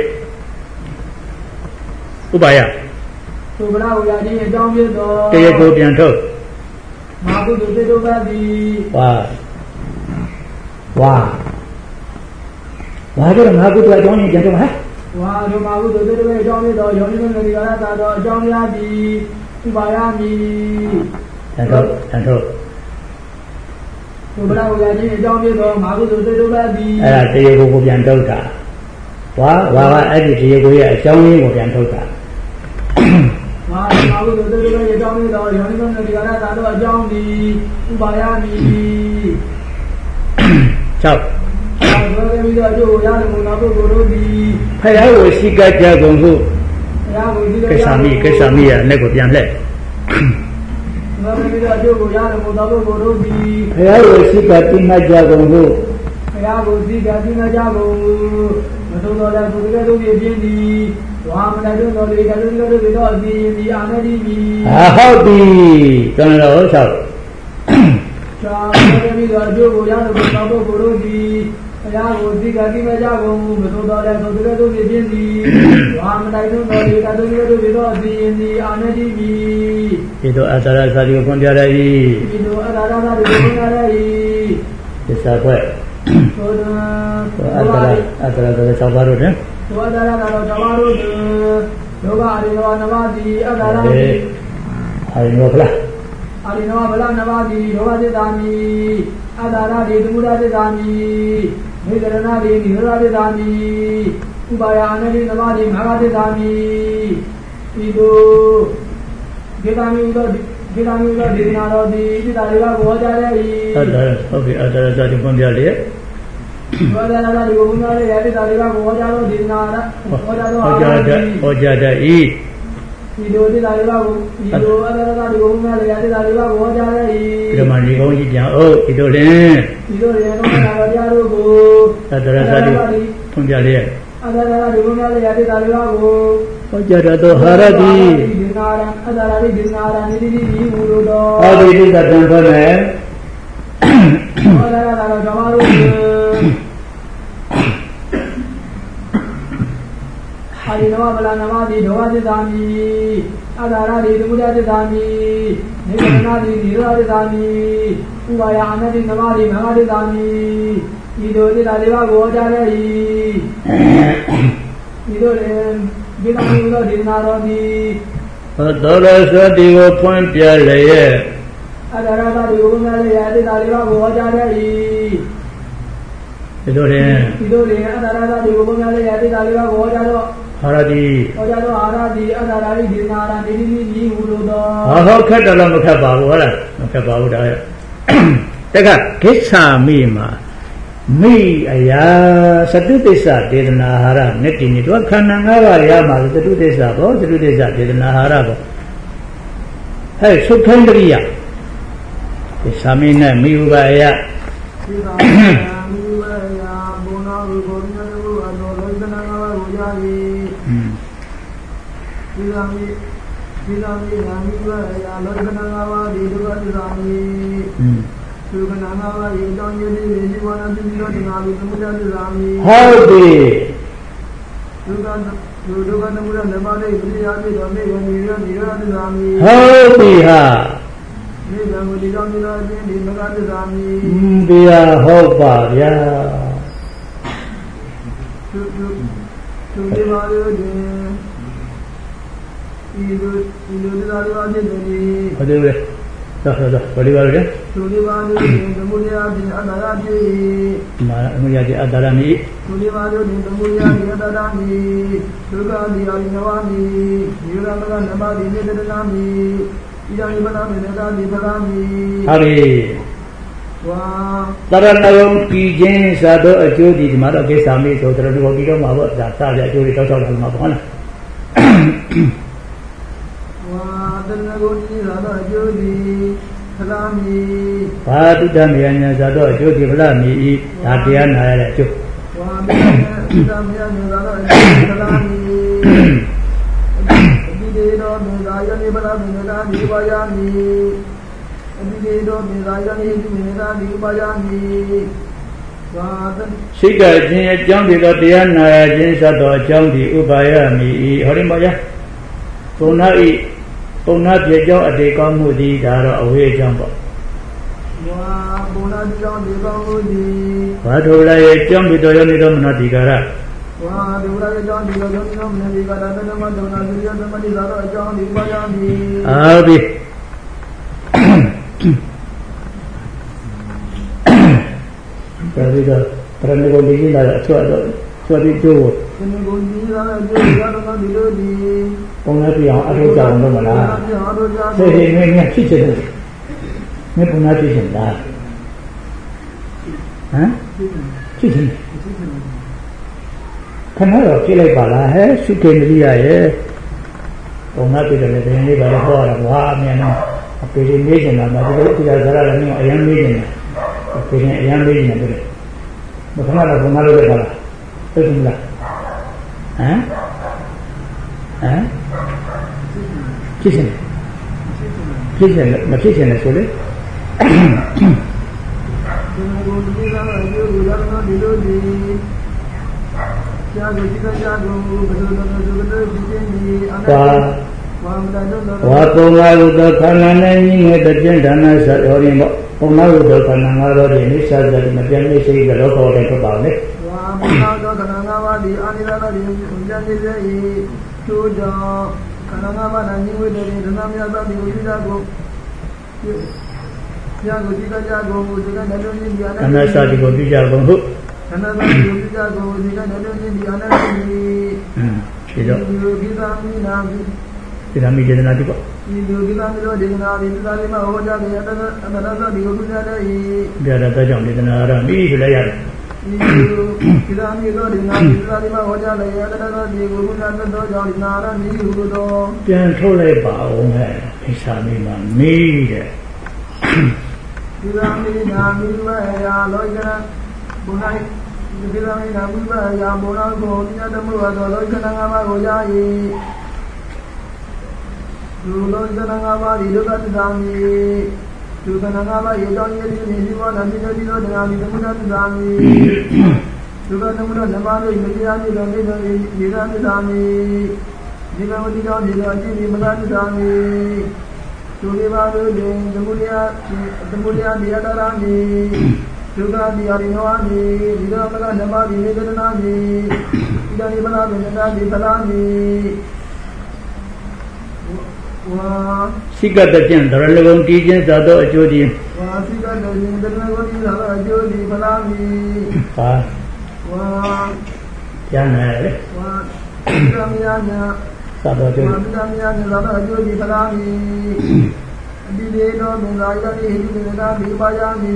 ဥပါယသုဗလာဝိရခြင်းအကြောင်းဖြစ်သောတရားကိုပြန်ထုတ်မဟာကုသိုလ်စိတ်တုပ္ပတိဝါဝါဝါကြတော့မဟာကုသိုလ်အကြောင်းကြီးပြန်ထုတ်မှာဝါတို့မဟာကုသိုလ်စိတ်တုပ္ပတိအကြောင်းဖြစ်သောယောနိမနိကာရသာသောအကြောင်းရသည်ဥပါယမိပြန်ထုတ်ပြန်ထုတ်သုဗလာဝိရခြင်းအကြောင်းဖြစ်သောမဟာကုသိုလ်စိတ်တုပ္ပတိအဲ့ဒါတရားကိုပြန်ထုတ်တာဝါဝါကအဲ့ဒီတရားကိုရဲ့အကြောင်းရင်းကိုပြန်ထုတ်တာဝါမာဝိသုတ္တရေအကြောင်းလေးတော်ယောနိမနတိကာရသာတို့အကြောင်းဒီဥပါယမိ၆သာဘယ်လိုမျိုးအကျိုးရတယ်မို့နောက်ပုဂ္ဂိုလ်တို့ဒီဖယားကိုရှိကကြကုန်ဟုဖယားကိုရှိကကိစ္စမိကိစ္စမိရလက်ကိုပြန်လှည့်နောက်ပြီးတော့အကျိုးကိုရတယ်မို့နောက်ပုဂ္ဂိုလ်တို့ဒီဖယားကိုရှိကတိမှတ်ကြကုန်ဟုဖယားကိုရှိကတိမှတ်ကြကုန်မသုံးတော်တဲ့ပုဂ္ဂိုလ်တို့ပြင်းသည်ဝါမနိုင်တို့တော်လေကလူတို့တို့တော့အစီရင်ဒီအာမေဒီပြီဟာဟုတ်ပြီကံတော်၆သာမေဒီတော့အကျိုးကိုရတဲ့ဘုရားပုဂ္ဂိုလ်တို့ဒီဘုရားကိုသိကတိမကြကုန်မသုံးတော်တဲ့ပုဂ္ဂိုလ်တို့ပြင်းသည်ဝါမနိုင်တို့တော်လေကလူတို့တို့တော့အစီရင်ဒီအာမေဒီပြီဒီတော့အတ္တရသာတိကိုဖွင့်ပြရ၏ဒီတော့အတ္တရသာတိကိုဖွင့်ပြရ၏သစ္စာခွဲသောတာအတ္တရအတ္တရသော၆ပါးတို့တယ်သောတာရတော်ဓမ္မတို့လောကအရိယောနမတိအတ္တရတိအာရိနောဖလားအာရိနောဖလားနမတိလောကစိတ္တာမိ Adaradi Dumuradi Dami, Nidaranadi Niradi Dami, Ubayanadi Navadi Magadi Dami, Ido Gidami Gidami Dinarodi, Didariva Wajari. Okay, Adaradi Punjali. Adaradi Gumari, Didariva Wajaro Dinara, Wajaro Ojada E. Ido Didariva, Ido Adaradi Gumari, Didariva Wajari. Ramani Gonja, oh, Ido Len. Ido Len, Wajaro. Adaradi Punjali. Adaradi Gumari, Didariva. Ojada to Haradi. Adaradi Dinara, Nidi Urudo. How do you do that, gentlemen? Harinava Balanavadi Dovadi Dami, Adaradi Dumudadi Dami, Nikanadi Niradi Dami, Uvayanadi Navadi Navadi Dami, Idodi Dadiva Gojari, Idodem, Gidamula Dinarodi, Adorasadi will point your layer. Adaradi Gumari, Dadiva Gojari. Idodem, Idodem, Adaradi Gumari, Dadiva Gojaro. Haradi. Ojado Haradi, Adaradi Dinara, Nidi Urudo. How cut along the Kabawa? Kabawa. Take a Kissa Mima. Me, Aya, Satutisa, did Nahara, netting it. What Kananga Yama, the two days ago, the two days ago, did Nahara. Hey, so Kendria. Samina, Miubaya. Howdy. Howdy, ha. Dia hoba, ya. What do you What do you Muriadi Adarami. Hari. Taranayong Pijin Sado Ajodi, the mother of Gesami, so there will be no more that I do it out of Mabona. Padu Damian Zado Jodi Vlami, Tatiana. Sika Jin Jambi Diana Jin Sado Jambi Ubayami, Horimaya. Punai Punat Yajo at the Kamudi Dara away jumbo. What will I jump with the Yonidom Nadigara? I'll be Pranagondina, twenty-two. Only I don't know. Say, make a kitchen. Make a kitchen. Huh? Kitchen. Can I kill a bala? Hey, she came to the air. Only the Navy by the hall of Wahamian, a pretty nation, and I go to the Zara, a young maiden, a young maiden. But another from another bala. Doesn't that? Huh? Huh? Kitchen. Kitchen, the kitchen is fully. Wapunga Uda Kanani, the gentleman said, Punga Uda Kananga, the initial that the family say the local take about it. ကိုဒီကကြကိုဒီကလည်းလုံးကြီးဒီအနာခန္ဓာစာတိကိုပြကြကုန်ဟုတ်ခန္ဓာစာတိကိုပြကြကိုဒီကလည်းလုံးကြီးဒီအနာကြီးอืมဒီတော့ဒီလိုဒီသာမိနာမိဒီသာမိဒေသနာတိပေါ့ဒီလိုဒီသာမိတို့ဒေသနာဒီသာလေးမှာဟောကြားကြရတဲ့အနာသာဒီကိုပြကြတဲ့ဤပြရတဲ့ကြောင့်ဒေသနာရမိဆိုလည်းရတယ်ဒီသာမိတို့ဒီနာဒီသာလေးမှာဟောကြားတဲ့တဲ့အနာသာဒီကိုပြကြတဲ့ကြောင့်ဒီနာရမိဟုသောပြန်ထုတ်လိုက်ပါအောင်ဟဲ့ဒီသာမိမှာမိတဲ့ဒီသာမိနာမိဝေရာလောကရဘုနိုင်ဒီသာမိနာမိဝေရာမောရကိုညတမှုသောလောကနာငါးပါးကိုယာယီဒုလောကနာငါးပါးဒီလောကသစ္စာမိဒုက္ခနာငါးပါးရေကြောင်းရည်ရည်ဒီဘောနာမိတို့ဒီလိုတရားမိသမုဒ္ဒသစ္စာမိဒုက္ခသမုဒ္ဒဓမ္မတို့မတရားမိတော်မိတော်ဒီသာသစ္စာမိဒီကံဝတိကြောင့်ဒီလိုအကျင့်ဒီမဂ္ဂသစ္စာမိသူလေးပါးတို့တွင်သမုဒယသမုဒယဒီယတရာမိဒုက္ခဒီအရိနောမိဒီလိုမဂ္ဂဓမ္မဒီနေတနာမိဒီတဏိပနာမေတ္တာဒီသလာမိဝါစိကတကျင့်တရလကုံတည်ခြင်းသာသောအကျိုးဒီဝါစိကတကျင့်တရလကုံတည်ခြင်းသာသောအကျိုးဒီသလာမိဟာဝါကျမ်းတယ်လေဝါသံယညာသာသောအကျိုးဝါသံယညာသာသောအကျိုးဒီသလာမိအတိဒေသောမင်္ဂလာယတိဟိတိမေတ္တာဒီပါယမိ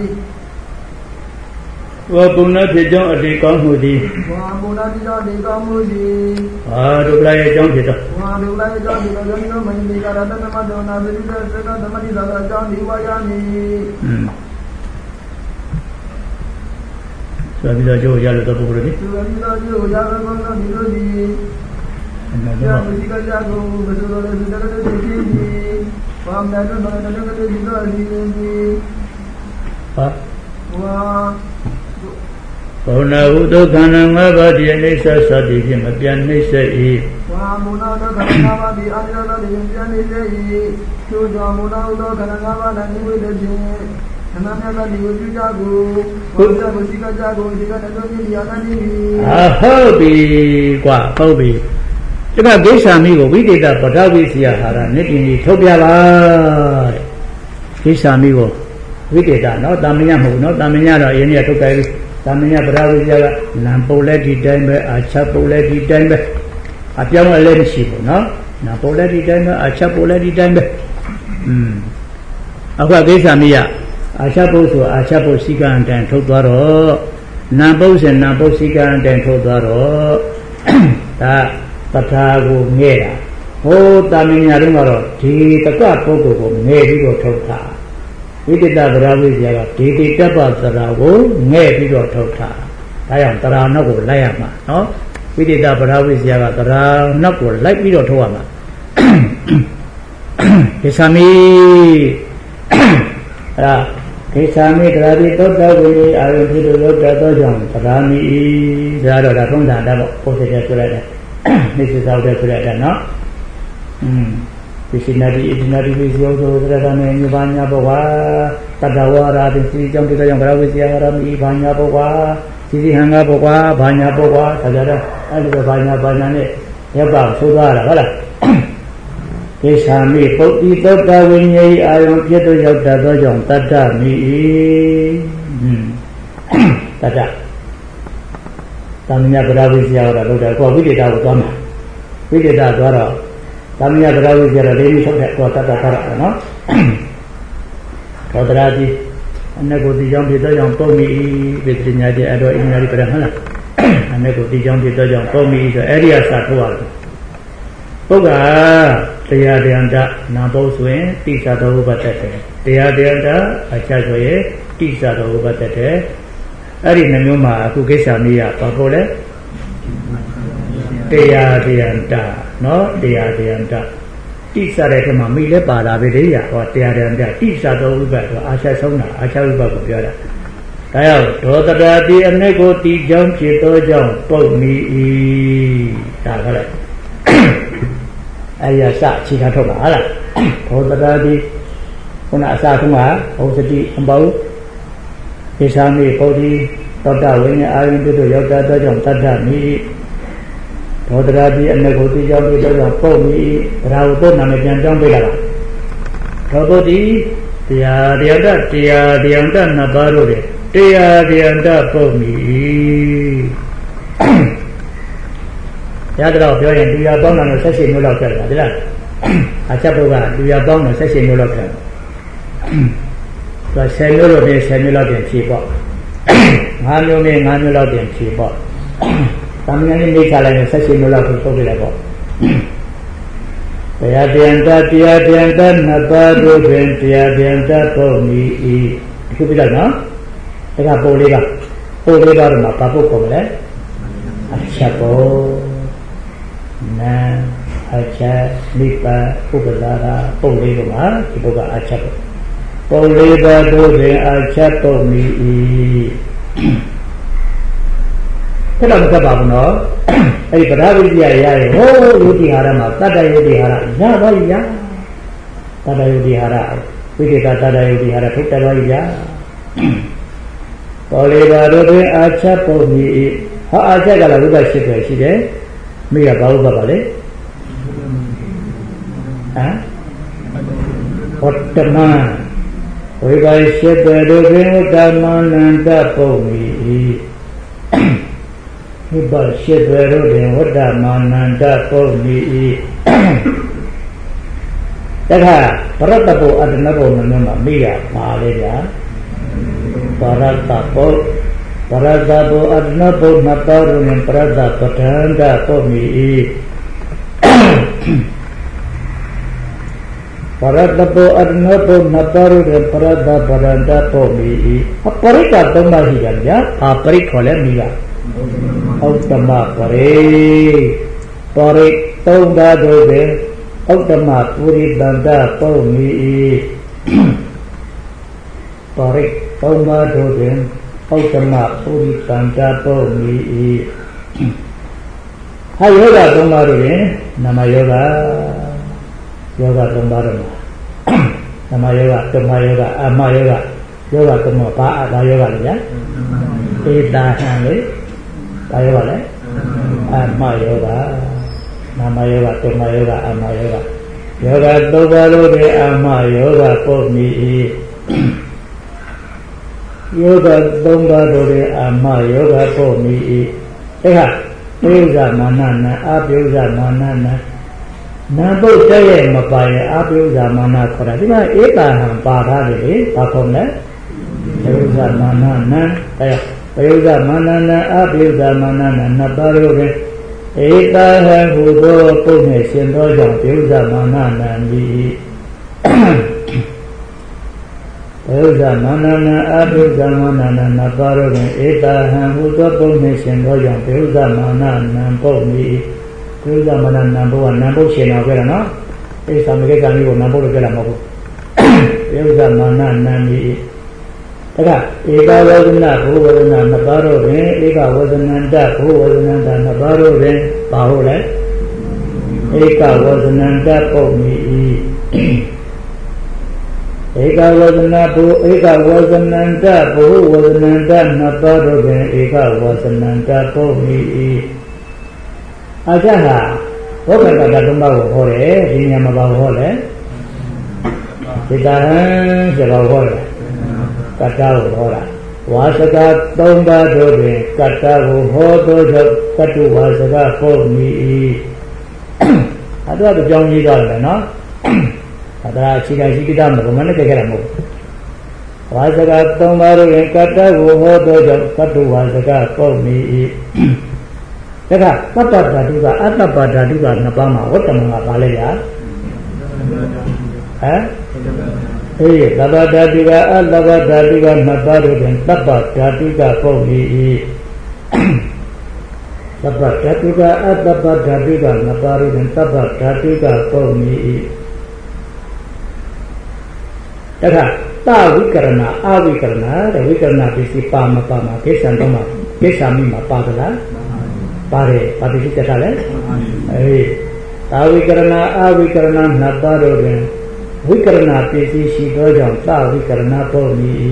ဝါပုဏ္ဏဖြစ်ကြောင်းအတိကောင်းမှုသည်ဝါပုဏ္ဏဖြစ်ကြောင်းအတိကောင်းမှုသည်ဟာဒုက္ခရဲ့အကြောင်းဖြစ်သောဝါဒုက္ခရဲ့အကြောင်းဖြစ်သောယမိနောမနိတိကာရတသမတောနာသတိသစေကသမတိသာသောအကြောင်းဒီပါယမိอืมဆိုပြီးတော့ကျိုးရလို့တော့ပုဂ္ဂိုလ်ဒီဆိုပြီးတော့ကျိုးရလို့တော့ဒီလိုဒီအမှန်တော့ဒီကကြာကိုဘယ်လိုလဲဒီတကတည်းကဒီဘာမှမတော့တကတည်းကဒီတော့ဒီဒီဟာဝါဘုနာဟုသောခန္ဓာ၅ပါးဒီအိဋ္ဌသစသည်ဖြင့်မပြတ်နှိမ့်ဆက်၏ဝါမုနာသောခန္ဓာ၅ပါးဒီအာရဏသည်ပြန်နှိမ့်ဆက်၏ကျိုးကြောင့်မုနာဟုသောခန္ဓာ၅ပါး၌နိဝေသည်ဖြင့်ခန္ဓာမြတ်သောဒီဝိပြုကြကိုဘုရားဝစီကကြကိုဒီကတည်းကဒီအနာတိအာဟုတ်ပြီကွာဟုတ်ပြီဒီကဂိစ္ဆာမိကိုဝိတေတပဒဝိစီယဟာရနိတိကြီးထုတ်ပြပါတဲ့ဂိစ္ဆာမိကိုဝိတေတနော်တာမညမဟုတ်နော်တာမညတော့အရင်ကထုတ်ကြပြီတာမညပဒဝိစီယကလံပုတ်လက်ဒီတိုင်းပဲအာချပုတ်လက်ဒီတိုင်းပဲအပြောင်းအလဲမရှိဘူးနော်နာပုတ်လက်ဒီတိုင်းပဲအာချပုတ်လက်ဒီတိုင်းပဲอืมအခုဂိစ္ဆာမိကအာချပုတ်ဆိုအာချပုတ်စိကံတန်ထုတ်သွားတော့နံပုတ်ဆိုနံပုတ်စိကံတန်ထုတ်သွားတော့ဒါပထာကိုငဲ့တာဟိုတာမညာတုန်းကတော့ဒီတက္ကပုဂ္ဂိုလ်ကိုငဲ့ပြီးတော့ထုတ်တာဝိတ္တဗရာဝိဇ္ဇာကဒီတိတ္တပသရာကိုငဲ့ပြီးတော့ထုတ်တာဒါကြောင့်တရာနောက်ကိုလိုက်ရမှာနော်ဝိတ္တဗရာဝိဇ္ဇာကတရာနောက်ကိုလိုက်ပြီးတော့ထုတ်ရမှာဂိစ္ဆာမိအဲ့ဂိစ္ဆာမိတရာတိသောတဝိနိအာရုံဖြစ်လို့ရောက်တဲ့ကြောင့်သရာမိဒါတော့ဒါထုံးတာတတ်ပေါ့ပုတ်တဲ့ဆိုလိုက်တယ်နေစသောတဲ့ဆိုလိုက်တယ်နော်อืมဝိစိနာတိဣတိနာတိဝိဇ္ဇောသောသရကမေညဘာညာဘဝတတဝရာတိစီကြောင့်ဒီကြောင့်ဗရာဝိဇ္ဇာရမိဘာညာဘဝစီစီဟံငါဘဝဘာညာဘဝဆရာတော်အဲ့ဒီဘာညာဘာညာနဲ့ရပ်ပါဆိုသွားတာဟုတ်လားဂိစ္ဆာမိပုတ်တိသောတဝိညေအာယုံဖြစ်သို့ရောက်တတ်သောကြောင့်တတ္တမိ၏တတ္တသမညဗရာဝိဇ္ဇာရလို့တယ်ကိုဝိတေတာကိုသွားမှာဝိတေတာသွားတော့သမညဗရာဝိဇ္ဇာရလေးမျိုးထုတ်တဲ့ကိုတတ္တထားတာနော်သောတရာတိအနကိုဒီကြောင့်ဖြစ်သောကြောင့်ပုံမိ၏ဝိပညာတိအဲ့တော့အင်္ဂါရိပရဟလားအနကိုဒီကြောင့်ဖြစ်သောကြောင့်ပုံမိဆိုအဲ့ဒီအစာထုတ်ရတယ်ပုဂ္ဂာတရားတရားတနာဘုဆိုရင်တိစ္ဆာတော်ဥပတ္တတယ်တရားတရားတအချဆိုရင်တိစ္ဆာတော်ဥပတ္တတယ်အဲ့ဒီနှမျိုးမှာအခုကိစ္စမီးရပါဖို့လဲတရားတရားတနော်တရားတရားတတိစ္ဆာတဲ့ထဲမှာမိလဲပါလာပဲလေရဟောတရားတရားတတိစ္ဆာတော်ဥပတ္တအာချဆုံးတာအာချဥပတ္တကိုပြောတာဒါကြောင့်ဒေါသတာတိအနစ်ကိုတိကြောင့်ဖြစ်သောကြောင့်ပုတ်မိ၏ဒါကလည်းအယစအခြေခံထုတ်တာဟုတ်လားဒေါသတာတိခုနအစကမှာဟောစတိအပေါကိစ္ဆာမိပုတ်တိသောတဝိညာအာရုံတို့ရောက်တာတော့ကြောင့်တတ္တမိဒေါသရာတိအနကိုတိကြောင့်ဒီတော့ပုတ်မိဒါဟုပုတ်နာမည်ပြန်ကြောင်းပေးလာတာဒေါပုတ်တိဒီတရားတရားတတရားတရားတနှစ်ပါးတို့တဲ့တရားတရားတပုံမီရတော့ပြောရင်တရားပေါင်းတာဆက်ရှင်မျိုးလောက်ခဲ့တာဒီလားအချက်ပုဂ္ဂတရားပေါင်းတာဆက်ရှင်မျိုးလောက်ခဲ့ဒါဆယ်မျိုးလို့ပြင်ဆယ်မျိုးလောက်ပြင်ဖြေပေါ့ငါးမျိုးနဲ့ငါးမျိုးလောက်ပြင်ဖြေပေါ့တမန်ကြီးနေချလိုက်ရင်ဆက်ရှင်မျိုးလောက်ကိုပုတ်ပြလိုက်ပေါ့တရားပြန်တတရားပြန်တနှစ်ပါးတို့တွင်တရားပြန်တပုံမီဤအခုပြလိုက်နော်ဒါကပုံလေးကပုံလေးကတော့မှာဘာပုတ်ကုန်လဲအချက်ပေါ့နာအချက်နိဗ္ဗာန်ဥပဒါရပုံလေးကမှာဒီပုတ်ကအချက်ပေါ့ပုံလေးပါးတို့တွင်အချက်ပုံမီဤအဲ့တော့မကပ်ပါဘူးနော်အဲ့ဒီပဓာဝိဇ္ဇာရရင်ဟိုးယုတိဟာရမှာတတ္တယုတိဟာရရပါပြီဗျာတတ္တယုတိဟာရဝိသေကတတ္တယုတိဟာရထုတ်တယ်ပါပြီဗျာပေါ်လေပါတို့တွင်အာချက်ပုံမီဟာအာချက်ကလည်းဝိပဿနာရှိတယ်မိကဘာလို့ပါပါလဲဟမ်ဝတ္တမဝိပဿနာရှိတယ်တို့တွင်ဝတ္တမနန္တပုံမီဝိပဿနာရှိတယ်တို့တွင်ဝတ္တမနန္တပုံမီတခါပရတ္တပုအတ္တနဘုံမျိုးမှာမိကပါလေဗျာပရတ္တပုပရတ္တပုအတ္တနဘုံနှစ်ပါးတွင်ပရတ္တပဋ္ဌာန်းတပုံမီပရတ္တပုအတ္တနဘုံနှစ်ပါးတွင်ပရတ္တပဋ္ဌာန်းတပုံမီအပရိက္ခသုံးပါးရှိတယ်ဗျာအပရိက္ခလည်းမိကဥတ္တမပရိပရိသုံးပါးတို့တွင်ဥတ္တမပုရိသန္တပုံမီပရိသုံးပါးတို့တွင်ဥတ္တမပုရိသန္တပုံမီဟာယောဂသုံးပါးတို့တွင်နာမယောဂယောဂသုံးပါးတို့နာမယောဂဓမ္မယောဂအမယောဂယောဂသုံးပါးဘာအဘာယောဂလဲဗျာဧတာဟံလေဘာယောဂလဲအမယောဂနာမယောဂဓမ္မယောဂအမယောဂယောဂသုံးပါးတို့တွင်အမယောဂပုံမီယောဂသုံးပါးတို့တွင်အမယောဂပုံမီအဲ့ဟာပိဥဇာမာနနာအပိဥဇာမာနနာနာပုတ်တဲ့ရဲ့မပါရင်အပိဥဇာမာနခေါ်တာဒီမှာဧတာဟံပါထားတယ်လေဘာခေါ်လဲပိဥဇာမာနနာအဲ့ပိဥဇာမာနနာအပိဥဇာမာနနာနှစ်ပါးတို့တွင်ဧတာဟံဟူသောပုတ်နှင့်ရှင်သောကြောင့်ပိဥဇာမာနနာမည်ပိဥဇာမာနနာအပိဥဇာမာနနာနှစ်ပါးတို့တွင်ဧတာဟံဟူသောပုတ်နှင့်ရှင်သောကြောင့်ပိဥဇာမာနနာပုတ်မည်ပိဥဇာမာနနာပုတ်ကနာပုတ်ရှင်တော်ကြတယ်နော်အဲ့ဒီသမဂေကံလေးကိုနာပုတ်လို့ကြတာမဟုတ်ဘူးပိဥဇာမာနနာမည်တကဧကဝေဒနာဘုဝေဒနာနှစ်ပါးတို့တွင်ဧကဝေဒနန္တဘုဝေဒနန္တနှစ်ပါးတို့တွင်ဘာဟုတ်လဲဧကဝေဒနန္တပုံမီဧကဝေဒနာဘုဧကဝေဒနန္တဘုဝေဒနန္တနှစ်ပါးတို့တွင်ဧကဝေဒနန္တပုံမီအကြဟာဘောဂကတသုံးပါးကိုဟောတယ်ဒီညမှာဘာဟောလဲစိတ္တဟံဆိုတာဟောတယ်ကတ္တကိုဟောတာဝါစကသုံးပါးတို့တွင်ကတ္တကိုဟောသောကြောင့်ကတ္တဝါစကပုံမီအဲ့တော့ကြောင်းကြီးကြတယ်နော်အဲ့ဒါခြေကရှိကိတမဘုမနဲ့ကြက်ခဲ့တာမဟုတ်ဝါစကသုံးပါးတို့တွင်ကတ္တကိုဟောသောကြောင့်ကတ္တဝါစကပုံမီဒါကသတ္တဓာတုကအတ္တပဓာတုကနှစ်ပါးမှာဝတ္တမကပါလေဗျာဟမ်အေးသဗ္ဗဓာတုကအတ္တပဓာတုကနှစ်ပါးတို့တွင်သဗ္ဗဓာတုကပုံမီသဗ္ဗဓာတုကအတ္တပဓာတုကနှစ်ပါးတို့တွင်သဗ္ဗဓာတုကပုံမီတခါသဝိကရဏအဝိကရဏတဲ့ဝိကရဏပစ္စည်းပါမပါမှာကိစ္စံတော့မှာကိစ္စမိမှာပါသလားပါတယ်ပါတိစိတ်ကလည်းအေးသာဝိကရဏအဝိကရဏနှစ်ပါးတို့တွင်ဝိကရဏပစ္စည်းရှိသောကြောင့်သဝိကရဏပုံမီ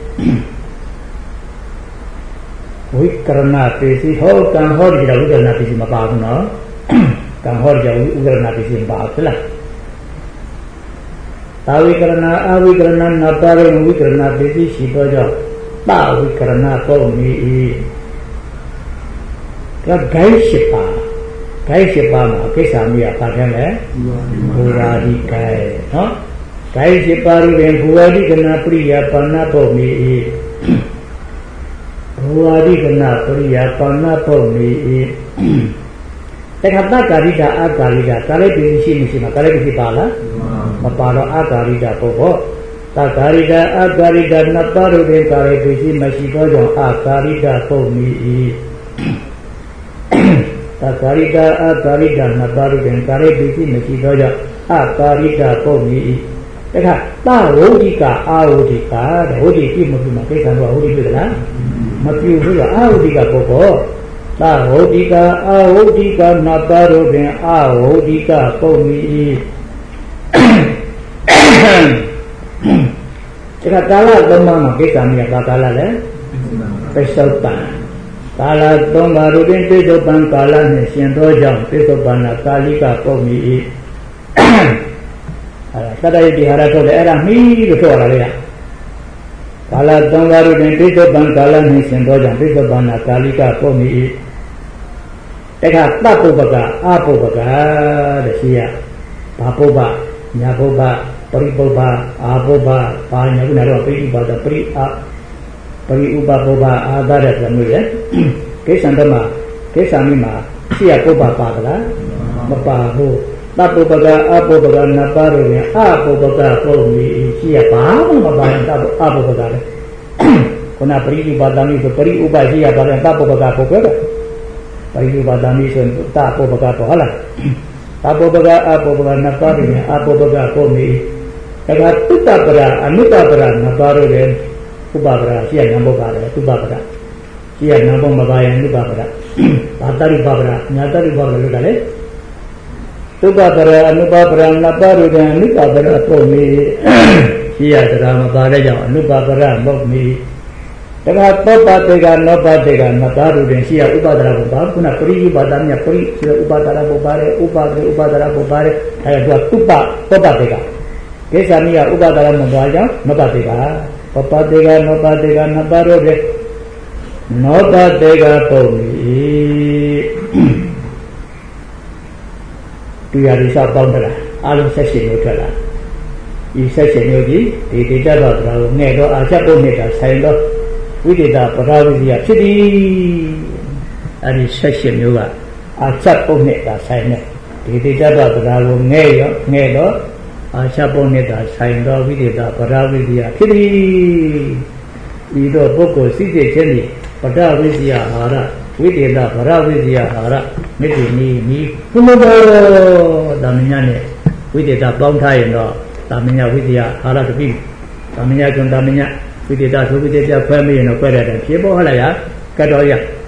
ဝိကရဏပစ္စည်းဟောကံဟောဒီကဝိကရဏပစ္စည်းမပါဘူးနော်ကံဟောဒီကဝိကရဏပစ္စည်းမပါဘူးလားတာဝိကရဏအဝိကရဏနပါရဝိကရဏပစ္စည်းရှိသောကြောင့်တာဝိကရဏပုံမီ၏ကဂိုင်းရှိပါဂိုင်းရှိပါမှာကိစ္စမီးပါခဲ့မယ်ဘူရာဒီဂိုင်းနော်ဂိုင်းရှိပါရုပင်ဘူရာဒီကနာပရိယပါဏပုံမီ၏ဘူရာဒီကနာပရိယပါဏပုံမီ၏တခါတကာရိတာအာကာရိတာကာလိပစ္စည်းရှိမရှိမှာကာလိပစ္စည်းပါလားမပါတော့အာကာရိတာပုဂ္ဂိုလ်တကာရိတာအာကာရိတာနှစ်ပါးတို့တွင်ကာလိပစ္စည်းမရှိသောကြောင့်အာကာရိတာပုဂ္ဂိ၏တကာရိတာအာကာရိတာနှစ်ပါးတို့တွင်ကာလိပစ္စည်းမရှိသောကြောင့်အာကာရိတာပုဂ္ဂိ၏တခါသဝုဒ္ဓိကအာဝုဒ္ဓိကဝုဒ္ဓိပြမပြမှာကိစ္စတော့ဝုဒ္ဓိပြသလားမပြဘူးလားအာဝုဒ္ဓိကပုဂ္ဂိုလ်သာဝုဒ္ဓိကအဝုဒ္ဓိကနတ်ပါတို့တွင်အဝုဒ္ဓိကပုံမီ၏ဒါကကာလသုံးပါးမှာကိစ္စမီးပါကာလလဲပိဿုပံကာလသုံးပါးတို့တွင်ပိဿုပံကာလနှင့်ရှင်သောကြောင့်ပိဿုပံနာကာလိကပုံမီ၏အဲဒါသတ္တယတိဟာရထုတ်တယ်အဲ့ဒါမီးလို့ထုတ်ရတာလေကာလသုံးပါးတို့တွင်ပိဿုပံကာလနှင့်ရှင်သောကြောင့်ပိဿုပံနာကာလိကပုံမီ၏တခါတပုပ္ပကအပုပ္ပကတဲ့ရှိရဘာပုပ္ပညာပုပ္ပပရိပုပ္ပအာပုပ္ပဘာညာခုနကတော့ပိဋိပါဒပရိအပရိဥပပုပ္ပအာသတဲ့ပြမျိုးရဲ့ကိစ္စံတမကိစ္စမိမှာရှိရပုပ္ပပါသလားမပါဘူးတပုပ္ပကအပုပ္ပကနပါတို့ရင်အပုပ္ပကပုံမီရှိရဘာမှမပါရင်တပုအပုပ္ပကလေခုနပရိဥပဒမိဆိုပရိဥပရှိရပါတယ်တပုပ္ပကပုပ္ပကပရိဥပါဒမိဆိုတာပုပ္ပကတော့ဟုတ်လားအပုပ္ပကအပုပ္ပကနှစ်ပါးတွင်အပုပ္ပကပုံမီဒါကတုတ္တပရအနုတ္တပရနှစ်ပါးတို့လည်းဥပပရရှိရနံပုပ္ပါလည်းတုပ္ပပရရှိရနံပုမပါယအနုပ္ပပရဘာတရိပပရညာတရိပပရလို့ကလည်းတုပ္ပပရအနုပ္ပပရနှစ်ပါးတို့လည်းအနုပ္ပပရပုံမီရှိရတရားမပါတဲ့ကြောင့်အနုပ္ပပရမဟုတ်မီတခါသောပတေကနောပတေကနတာတို့တွင်ရှိရဥပဒရာဘုရားခုနပရိဥပါဒမြပရိဆိုဥပဒရာဘုပါတယ်ဥပဒေဥပဒရာဘုပါတယ်အဲဒါကတုပသောပတေကကိစ္စမိကဥပဒရာမသွားကြောင်းနောပတေကသောပတေကနောပတေကနတာတို့တွင်နောပတေကပုံ၏တရားရိစပေါင်းတလားအလုံးဆက်ရှင်လို့ထွက်လာဤဆက်ရှင်မျိုးကြီးဒီဒေတာတော်တော်ကိုငဲ့တော့အာချက်ပုံနဲ့တာဆိုင်တော့ဝိသေသပရာဝိဇ္ဇာဖြစ်သည်အဲ့ဒီဆက်ရှင်မျိုးကအာချက်ပုံနဲ့တာဆိုင်တဲ့ဒီဒေတာတော်တော်ကိုငဲ့ရောငဲ့တော့အာချက်ပုံနဲ့တာဆိုင်တော့ဝိသေသပရာဝိဇ္ဇာဖြစ်သည်ဤတော့ပုဂ္ဂိုလ်စိစိတ်ချင်းသည်ပဒဝိဇ္ဇာဟာရဝိသေသပရာဝိဇ္ဇာဟာရမေတ္တိနီနီကုလဘောတာမညာနဲ့ဝိသေသပေါင်းထားရင်တော့တာမညာဝိဇ္ဇာဟာရတပိတာမညာကျွန်းတာမညာဝိသေသသုဝိသေသခွဲမရင်တော့ခွဲရတယ်ဖြစ်ပေါ်ဟလားရကတ်တော်ရ